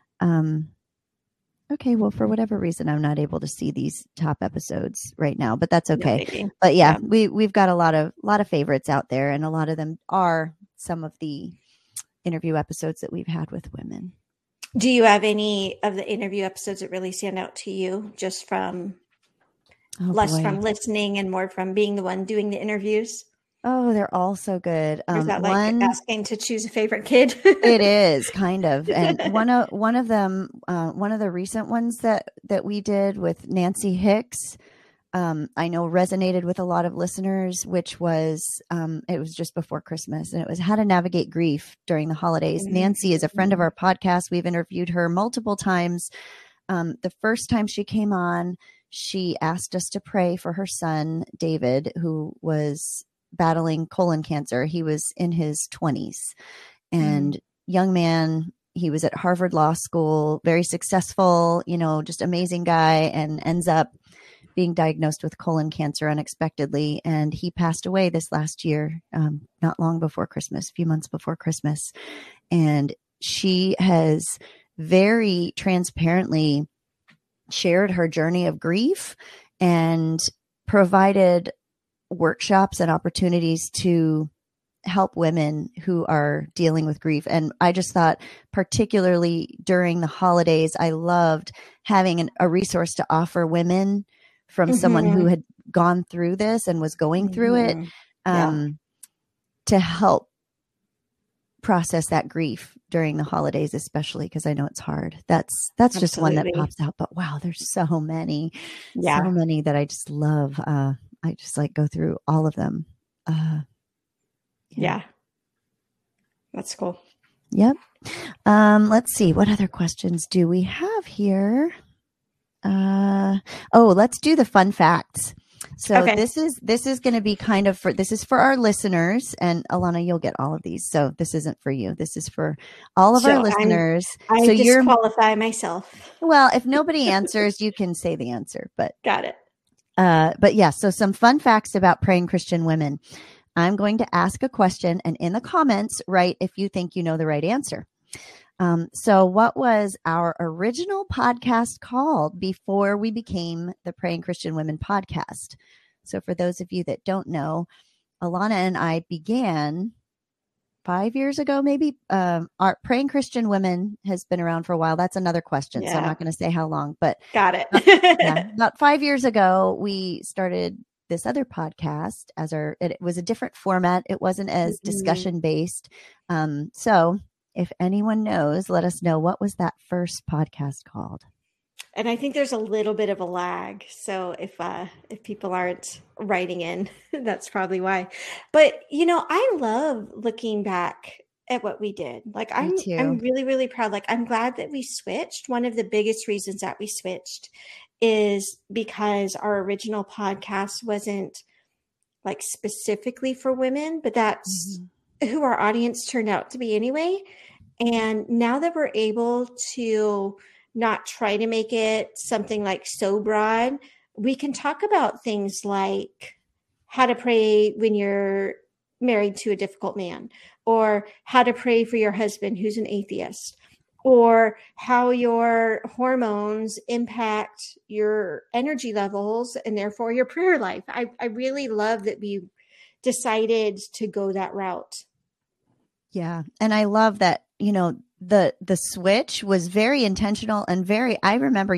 Okay, well, for whatever reason, I'm not able to see these top episodes right now, but that's okay. No, but we've got a lot of favorites out there, and a lot of them are some of the interview episodes that we've had with women. Do you have any of the interview episodes that really stand out to you, just from from listening and more from being the one doing the interviews? Oh, they're all so good. Or is that like One, asking to choose a favorite kid? it is kind of, and one of them, one of the recent ones that we did with Nancy Hicks, I know resonated with a lot of listeners, which was, it was just before Christmas, and it was how to navigate grief during the holidays. Mm-hmm. Nancy is a friend of our podcast. We've interviewed her multiple times. The first time she came on, she asked us to pray for her son, David, who was battling colon cancer. He was in his 20s and young man. He was at Harvard Law School, very successful, just amazing guy, and ends up being diagnosed with colon cancer unexpectedly. And he passed away this last year, not long before Christmas, a few months before Christmas. And she has very transparently shared her journey of grief and provided workshops and opportunities to help women who are dealing with grief. And I just thought, particularly during the holidays, I loved having a resource to offer women from someone who had gone through this and was going through it, to help process that grief during the holidays, especially because I know it's hard. That's just one that pops out. But wow, there's so many that I just love. I just like go through all of them. Yeah. That's cool. Yep. Let's see. What other questions do we have here? Let's do the fun facts. So this is going to be kind of this is for our listeners, and Alana, you'll get all of these. So this isn't for you. This is for all of our listeners. I so disqualify myself. Well, if nobody answers, you can say the answer, but got it. But yeah, so some fun facts about praying Christian women. I'm going to ask a question, and in the comments, write if you think you know the right answer. So what was our original podcast called before we became the Praying Christian Women podcast? So for those of you that don't know, Alana and I began 5 years ago, maybe. Our Praying Christian Women has been around for a while. That's another question. So I'm not going to say how long, but got it. About 5 years ago, we started this other podcast it was a different format. It wasn't as discussion based. So if anyone knows, let us know, what was that first podcast called? And I think there's a little bit of a lag. So if people aren't writing in, that's probably why. But, I love looking back at what we did. Like, I'm really, really proud. Like, I'm glad that we switched. One of the biggest reasons that we switched is because our original podcast wasn't like specifically for women, but that's who our audience turned out to be anyway. And now that we're able to not try to make it something like so broad, we can talk about things like how to pray when you're married to a difficult man, or how to pray for your husband who's an atheist, or how your hormones impact your energy levels and therefore your prayer life. I really love that we decided to go that route. Yeah. And I love that, the switch was very intentional and I remember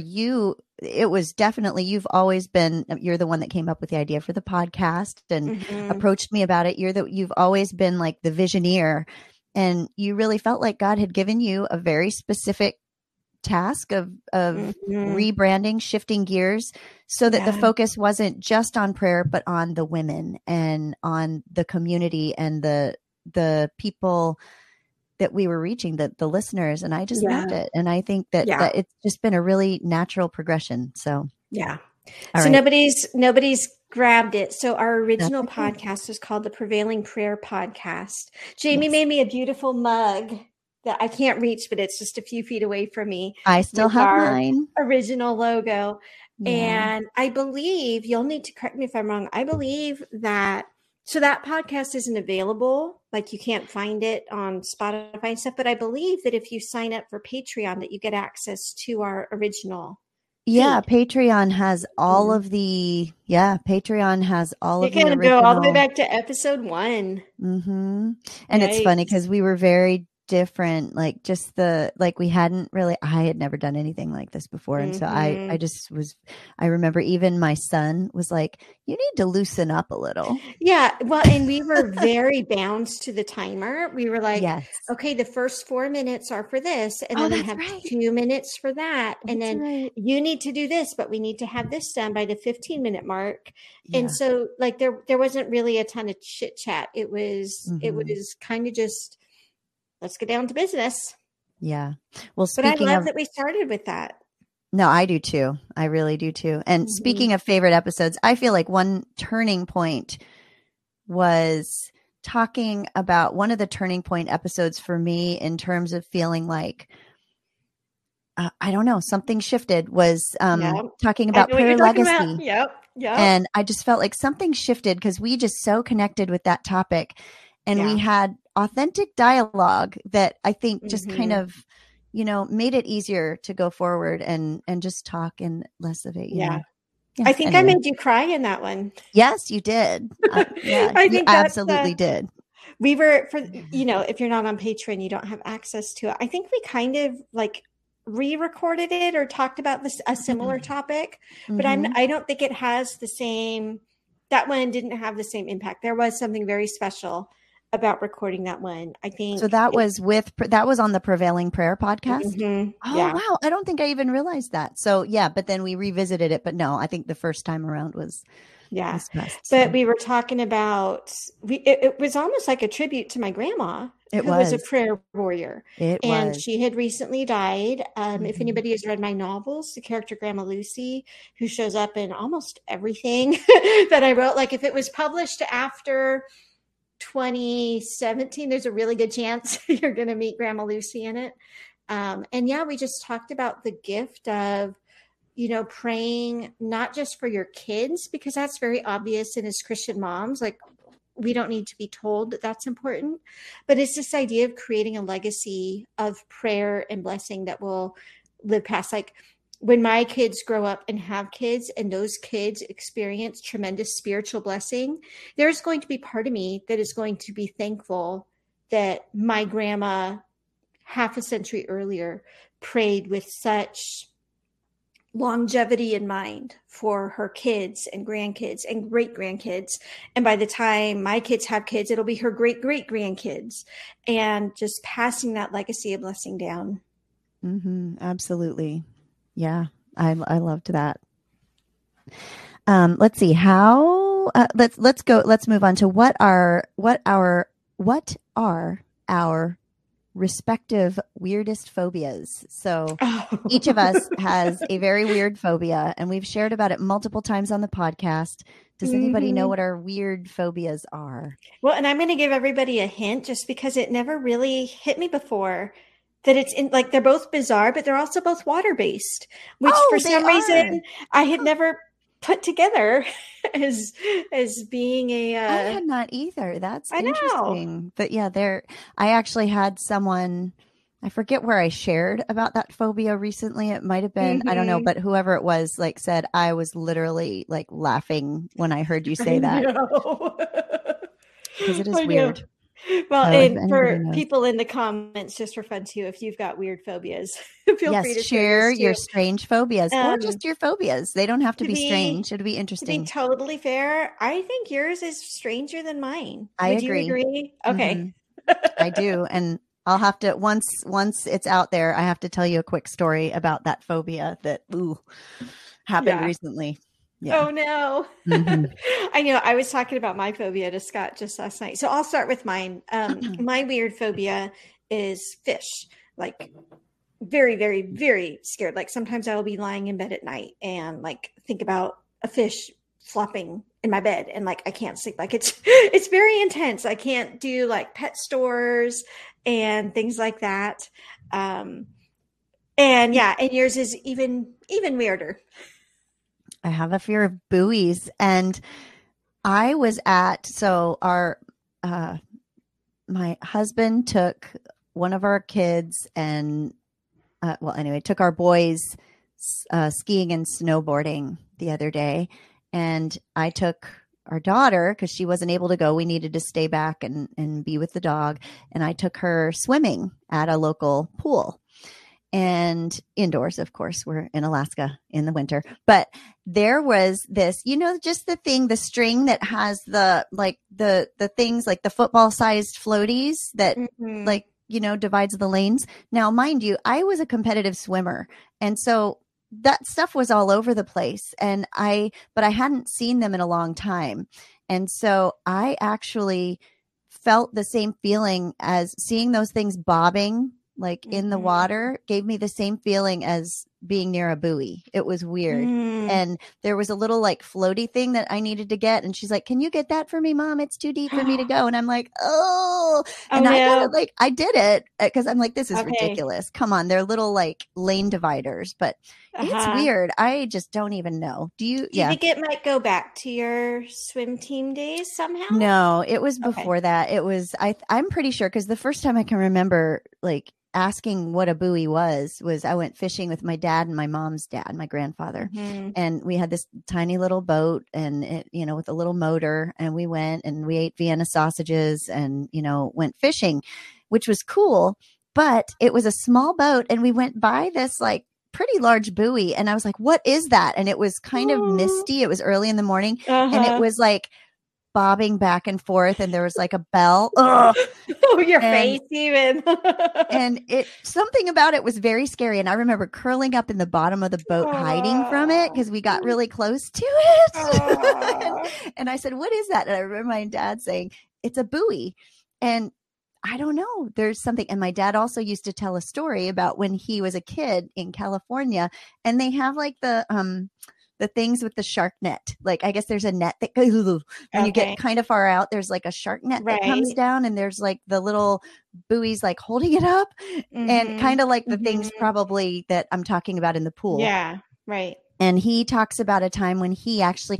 it was definitely, you're the one that came up with the idea for the podcast and approached me about it. You've always been like the visioneer, and you really felt like God had given you a very specific task of rebranding, shifting gears, so that the focus wasn't just on prayer, but on the women and on the community and the people that we were reaching, the listeners. And I just loved it. And I think that it's just been a really natural progression. So, so nobody's grabbed it. So our original podcast was called the Prevailing Prayer Podcast. Jamie made me a beautiful mug that I can't reach, but it's just a few feet away from me. I still have mine. Original logo. Yeah. And I believe, you'll need to correct me if I'm wrong, I believe that that podcast isn't available. Like, you can't find it on Spotify and stuff, but I believe that if you sign up for Patreon, that you get access to our original. Yeah, Patreon has all of the. Yeah, Patreon has all of the original. You can go all the way back to episode 1. And it's funny because we were very different, like just we hadn't really, I had never done anything like this before. And so I just was, I remember even my son was like, you need to loosen up a little. Yeah. Well, and we were very bound to the timer. We were like, Yes. okay, the first 4 minutes are for this. And then we have right. 2 minutes for that. And That's then right. you need to do this, but we need to have this done by the 15-minute mark. Yeah. And so like there wasn't really a ton of chit chat. It was kind of just, let's get down to business. Yeah. Well, but I love that we started with that. No, I do too. I really do too. And speaking of favorite episodes, I feel like one turning point was talking about one of the turning point episodes for me in terms of feeling like, I don't know, something shifted was talking about prayer legacy. Yep. And I just felt like something shifted because we just so connected with that topic. And we had authentic dialogue that I think just kind of, you know, made it easier to go forward and just talk and less of it. You know? Yeah. I think I made you cry in that one. Yes, you did. Yeah, I think you absolutely did. We were, for, you know, if you're not on Patreon, you don't have access to it. I think we kind of like re-recorded it or talked about a similar topic, but I don't think it has the same, that one didn't have the same impact. There was something very special about recording that one. I think so. That was on the Prevailing Prayer podcast. Oh wow, I don't think I even realized that. So yeah, but then we revisited it. But no, I think the first time around was best, but we were talking about it was almost like a tribute to my grandma. Who was a prayer warrior. She had recently died. If anybody has read my novels, the character Grandma Lucy, who shows up in almost everything that I wrote, like if it was published after 2017, there's a really good chance you're going to meet Grandma Lucy in it. We just talked about the gift of, you know, praying not just for your kids, because that's very obvious. And as Christian moms, like we don't need to be told that that's important, but it's this idea of creating a legacy of prayer and blessing that will live past. Like when my kids grow up and have kids and those kids experience tremendous spiritual blessing, there's going to be part of me that is going to be thankful that my grandma half a century earlier prayed with such longevity in mind for her kids and grandkids and great grandkids. And by the time my kids have kids, it'll be her great great grandkids, and just passing that legacy of blessing down. Absolutely. Yeah, I loved that. Let's see how. Let's move on to what are our respective weirdest phobias. So each of us has a very weird phobia, and we've shared about it multiple times on the podcast. Does anybody know what our weird phobias are? Well, and I'm going to give everybody a hint just because it never really hit me before. That it's in, like, they're both bizarre, but they're also both water-based, which for some reason I had never put together as being a I had not either. That's interesting. But yeah, I actually had someone, I forget where I shared about that phobia recently. It might have been, I don't know, but whoever it was like said, I was literally like laughing when I heard you say that. Because it is weird. Well, and for people in the comments, just for fun too, if you've got weird phobias, feel free to share your strange phobias or just your phobias. They don't have to be strange. It'd be interesting. To be totally fair, I think yours is stranger than mine. Would you agree? Okay. I do. And I'll have to, once it's out there, I have to tell you a quick story about that phobia that happened recently. Yeah. Oh no. I know. I was talking about my phobia to Scott just last night. So I'll start with mine. My weird phobia is fish. Like very, very, very scared. Like sometimes I will be lying in bed at night and like think about a fish flopping in my bed and like I can't sleep. Like it's very intense. I can't do like pet stores and things like that. And yours is even weirder. I have a fear of buoys, and I was my husband took one of our kids and, took our boys skiing and snowboarding the other day, and I took our daughter, because she wasn't able to go, we needed to stay back and be with the dog. And I took her swimming at a local pool. And indoors, of course, we're in Alaska in the winter, but there was this, just the string that has the things like the football sized floaties that divides the lanes. Now, mind you, I was a competitive swimmer. And so that stuff was all over the place. But I hadn't seen them in a long time. And so I actually felt the same feeling as seeing those things bobbing in the water gave me the same feeling as being near a buoy. It was weird. And there was a little floaty thing that I needed to get. And she's like, can you get that for me, Mom? It's too deep for me to go. And I'm like, and I got it, I did it because I'm like, this is ridiculous. Come on. They're little lane dividers, but it's weird. I just don't even know. Do you think it might go back to your swim team days somehow? No, it was before that. It was, I'm pretty sure, because the first time I can remember asking what a buoy was I went fishing with my dad and my mom's dad, my grandfather. And we had this tiny little boat and it, with a little motor, and we went and we ate Vienna sausages and, went fishing, which was cool, but it was a small boat and we went by this pretty large buoy. And I was like, what is that? And it was kind of misty. It was early in the morning and it was bobbing back and forth, and there was a bell. Your face even. And something about it was very scary. And I remember curling up in the bottom of the boat, hiding from it because we got really close to it. and I said, what is that? And I remember my dad saying, it's a buoy. And I don't know. There's something. And my dad also used to tell a story about when he was a kid in California, and they have the things with the shark net. I guess there's a net that goes when you get kind of far out, there's a shark net that comes down, and there's the little buoys holding it up, and kind of the things probably that I'm talking about in the pool. Yeah. Right. And he talks about a time when he actually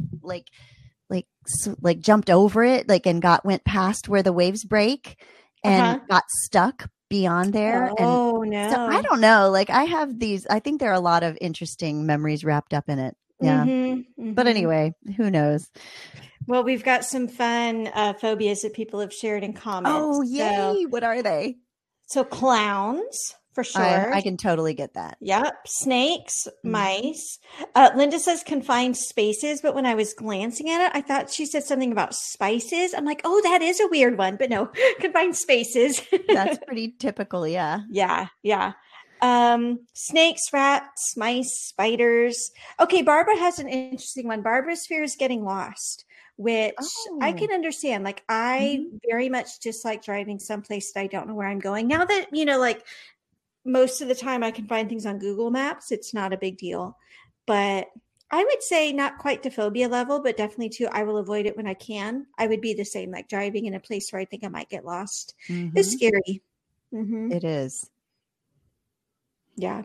jumped over it, and went past where the waves break and got stuck beyond there. Oh, and no. So I don't know. I have these, I think there are a lot of interesting memories wrapped up in it. Yeah. But anyway, who knows? Well, we've got some fun phobias that people have shared in comments. Oh, yay. What are they? So clowns, for sure. I can totally get that. Yep. Snakes, mice. Linda says confined spaces, but when I was glancing at it, I thought she said something about spices. I'm like, oh, that is a weird one, but no, confined spaces. That's pretty typical. Yeah. Yeah. Yeah. Snakes, rats, mice, spiders. Okay, Barbara has an interesting one. Barbara's fear is getting lost, which I can understand. I very much dislike driving someplace that I don't know where I'm going. Now that, most of the time I can find things on Google Maps, it's not a big deal. But I would say not quite to phobia level, but definitely to I will avoid it when I can. I would be the same, driving in a place where I think I might get lost. It's scary. It is. Yeah.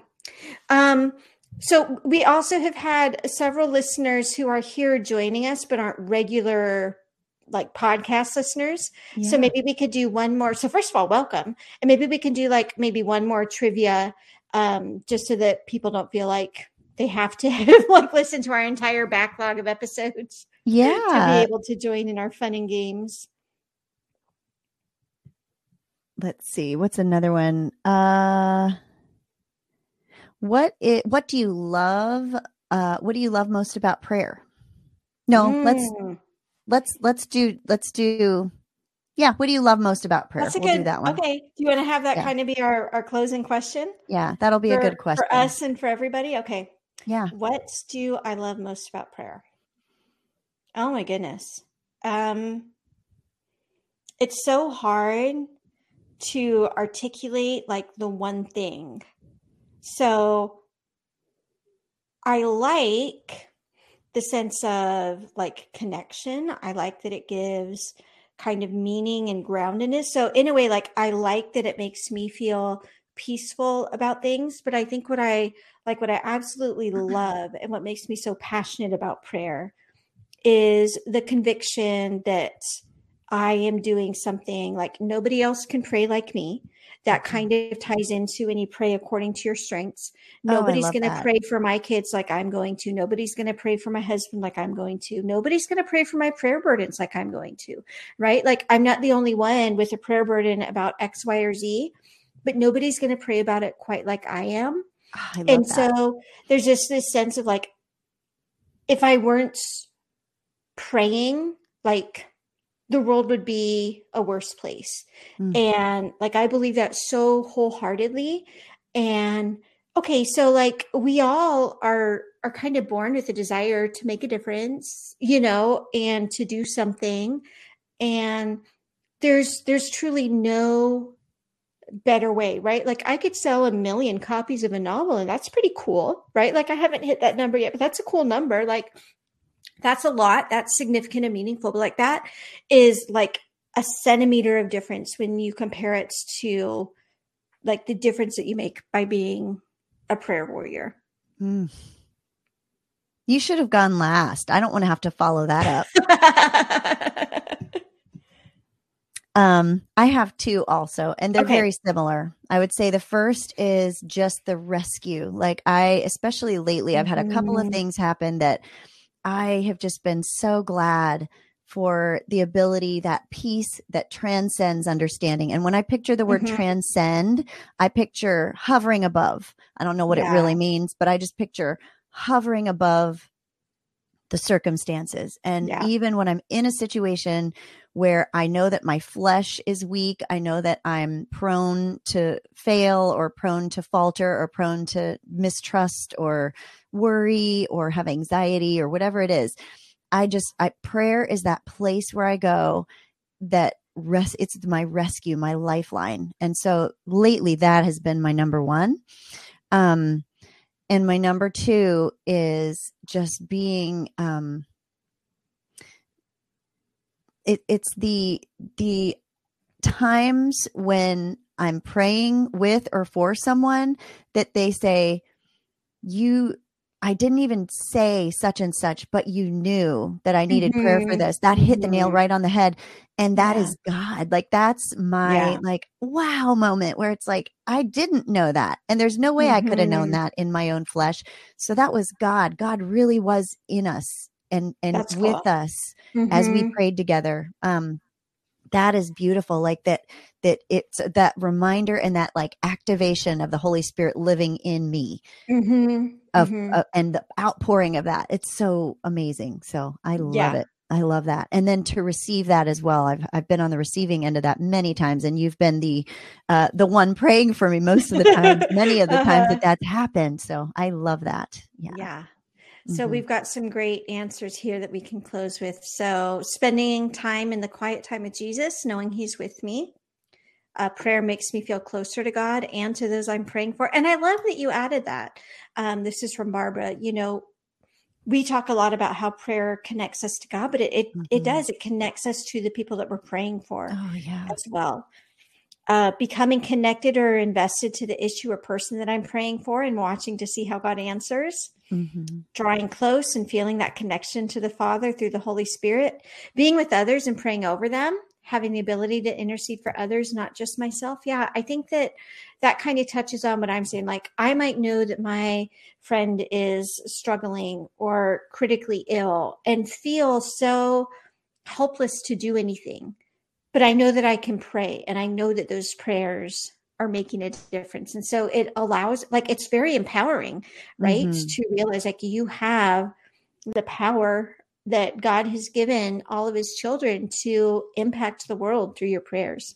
So we also have had several listeners who are here joining us, but aren't regular podcast listeners. Yeah. So maybe we could do one more. So first of all, welcome. And maybe we can do maybe one more trivia, just so that people don't feel like they have to listen to our entire backlog of episodes. Yeah. To be able to join in our fun and games. Let's see. What's another one? What do you love? What do you love most about prayer? No, let's do. Yeah. What do you love most about prayer? We'll do that one. Okay. Do you want to have that kind of be our closing question? Yeah. That'll be a good question for us and for everybody. Okay. Yeah. What do I love most about prayer? Oh my goodness. It's so hard to articulate the one thing. So I like the sense of connection. I like that it gives kind of meaning and groundedness. So in a way, I like that it makes me feel peaceful about things. But I think what I absolutely love and what makes me so passionate about prayer is the conviction that I am doing something like nobody else can pray like me. That kind of ties into when you pray according to your strengths. Oh, I Nobody's love going to that. pray for my kids like I'm going to. Nobody's going to pray for my husband like I'm going to. Nobody's going to pray for my prayer burdens like I'm going to, right? Like I'm not the only one with a prayer burden about X, Y, or Z, but nobody's going to pray about it quite like I am. Oh, I love And that. so there's just this sense of like, if I weren't praying, like the world would be a worse place. Mm. And like, I believe that so wholeheartedly. And okay, so like we all are kind of born with a desire to make a difference, you know, and to do something. And there's truly no better way, right? Like I could sell 1,000,000 copies of a novel and that's pretty cool, right? Like I haven't hit that number yet, but that's a cool number. Like that's a lot. That's significant and meaningful. But like that is like a centimeter of difference when you compare it to like the difference that you make by being a prayer warrior. Mm. You should have gone last. I don't want to have to follow that up. I have two also, and they're very similar. I would say the first is just the rescue. Like especially lately, I've had a couple of things happen that I have just been so glad for the ability, that peace that transcends understanding. And when I picture the word transcend, I picture hovering above. I don't know what it really means, but I just picture hovering above the circumstances. And even when I'm in a situation where I know that my flesh is weak, I know that I'm prone to fail or prone to falter or prone to mistrust or worry or have anxiety or whatever it is. Prayer is that place where I go that it's my rescue, my lifeline. And so lately that has been my number one. And my number two is just being, it's the times when I'm praying with or for someone that they say, I didn't even say such and such, but you knew that I needed prayer for this. That hit the nail right on the head. And that is God. Like that's my like, wow moment where it's like, I didn't know that. And there's no way I could have known that in my own flesh. So that was God. God really was in us and That's with cool. us as we prayed together. That is beautiful. Like that it's that reminder and that like activation of the Holy Spirit living in me and the outpouring of that. It's so amazing. So I love it. I love that. And then to receive that as well. I've been on the receiving end of that many times, and you've been the one praying for me most of the time, many of the times that that's happened. So I love that. Yeah. So we've got some great answers here that we can close with. So spending time in the quiet time with Jesus, knowing he's with me. Prayer makes me feel closer to God and to those I'm praying for. And I love that you added that. This is from Barbara. You know, we talk a lot about how prayer connects us to God, but it does. It connects us to the people that we're praying for as well. Becoming connected or invested to the issue or person that I'm praying for and watching to see how God answers. Drawing close and feeling that connection to the Father through the Holy Spirit. Being with others and praying over them. Having the ability to intercede for others, not just myself. Yeah, I think that kind of touches on what I'm saying. Like I might know that my friend is struggling or critically ill and feel so helpless to do anything. But I know that I can pray, and I know that those prayers are making a difference. And so it allows, like, it's very empowering, right? To realize like you have the power that God has given all of his children to impact the world through your prayers.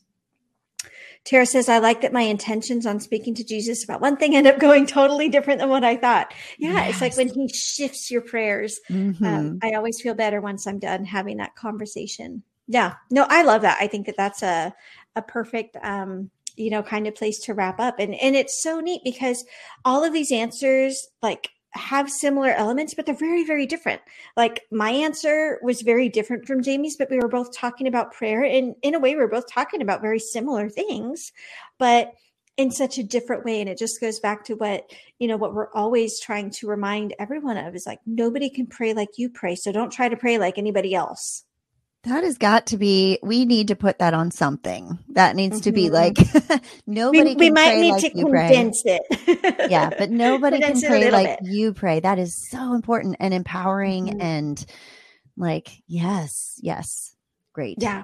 Tara says, I like that my intentions on speaking to Jesus about one thing end up going totally different than what I thought. Yeah, it's like when he shifts your prayers. I always feel better once I'm done having that conversation. Yeah, no, I love that. I think that that's a perfect, kind of place to wrap up. And it's so neat because all of these answers, like, have similar elements, but they're very, very different. Like my answer was very different from Jamie's, but we were both talking about prayer, and in a way we were both talking about very similar things, but in such a different way. And it just goes back to what we're always trying to remind everyone of is like, nobody can pray like you pray. So don't try to pray like anybody else. That has got to be, we need to put that on something. That needs to be like, nobody we can might pray need like to you pray. condense it. Yeah, but nobody can Condense it a pray little like bit. you pray. That is so important and empowering and like, yes. Great. Yeah.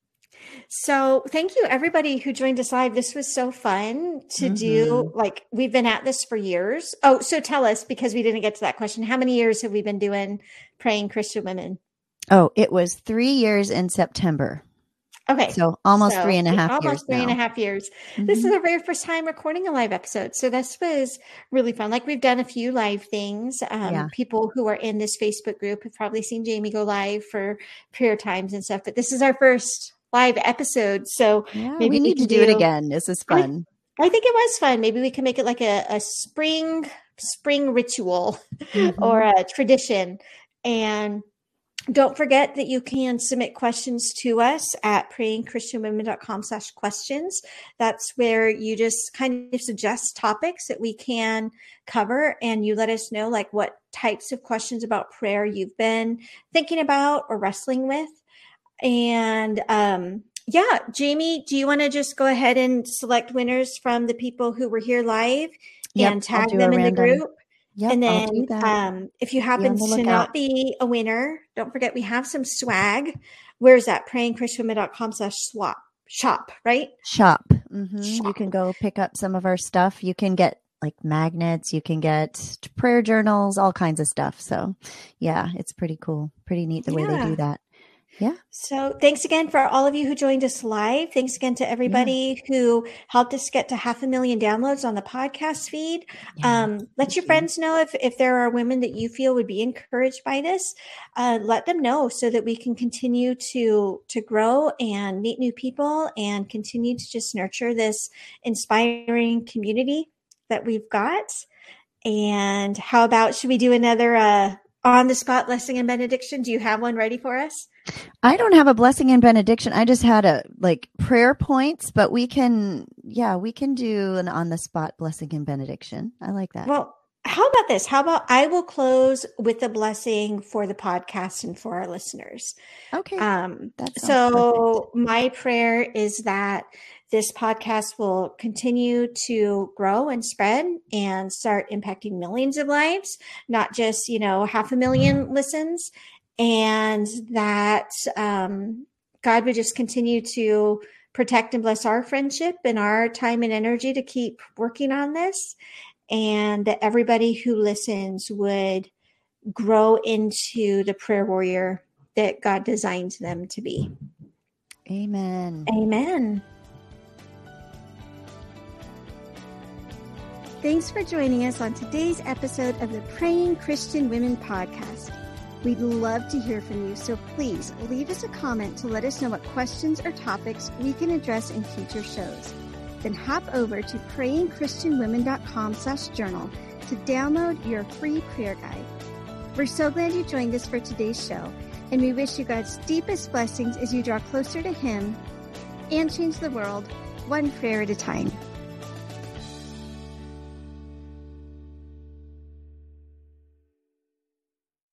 So thank you everybody who joined us live. This was so fun to do. Like, we've been at this for years. Oh, so tell us, because we didn't get to that question. How many years have we been doing Praying Christian Women? Oh, it was 3 years in September. Okay. So almost 3.5 years. Almost 3.5 years. This is our very first time recording a live episode. So this was really fun. Like, we've done a few live things. People who are in this Facebook group have probably seen Jamie go live for prayer times and stuff, but this is our first live episode. So maybe we need to do it again. This is fun. I think it was fun. Maybe we can make it like a spring ritual or a tradition. And don't forget that you can submit questions to us at prayingchristianwomen.com/questions. That's where you just kind of suggest topics that we can cover, and you let us know like what types of questions about prayer you've been thinking about or wrestling with. And Jamie, do you want to just go ahead and select winners from the people who were here live and tag them in the group? Yep, and then if you happen to not be a winner, don't forget we have some swag. Where's that? prayingchristianwomen.com/shop, right? Shop. You can go pick up some of our stuff. You can get like magnets. You can get prayer journals, all kinds of stuff. So yeah, it's pretty cool. Pretty neat the way they do that. Yeah. So thanks again for all of you who joined us live. Thanks again to everybody who helped us get to 500,000 downloads on the podcast feed. Let your friends know if there are women that you feel would be encouraged by this. Let them know so that we can continue to grow and meet new people and continue to just nurture this inspiring community that we've got. And how about, should we do another on the spot blessing and benediction? Do you have one ready for us? I don't have a blessing and benediction. I just had prayer points, but we can do an on the spot blessing and benediction. I like that. Well, how about this? How about I will close with a blessing for the podcast and for our listeners. Okay. So perfect. My prayer is that this podcast will continue to grow and spread and start impacting millions of lives, not just, 500,000 listens. And that God would just continue to protect and bless our friendship and our time and energy to keep working on this. And that everybody who listens would grow into the prayer warrior that God designed them to be. Amen. Amen. Thanks for joining us on today's episode of the Praying Christian Women podcast. We'd love to hear from you, so please leave us a comment to let us know what questions or topics we can address in future shows. Then hop over to prayingchristianwomen.com/journal to download your free prayer guide. We're so glad you joined us for today's show, and we wish you God's deepest blessings as you draw closer to Him and change the world one prayer at a time.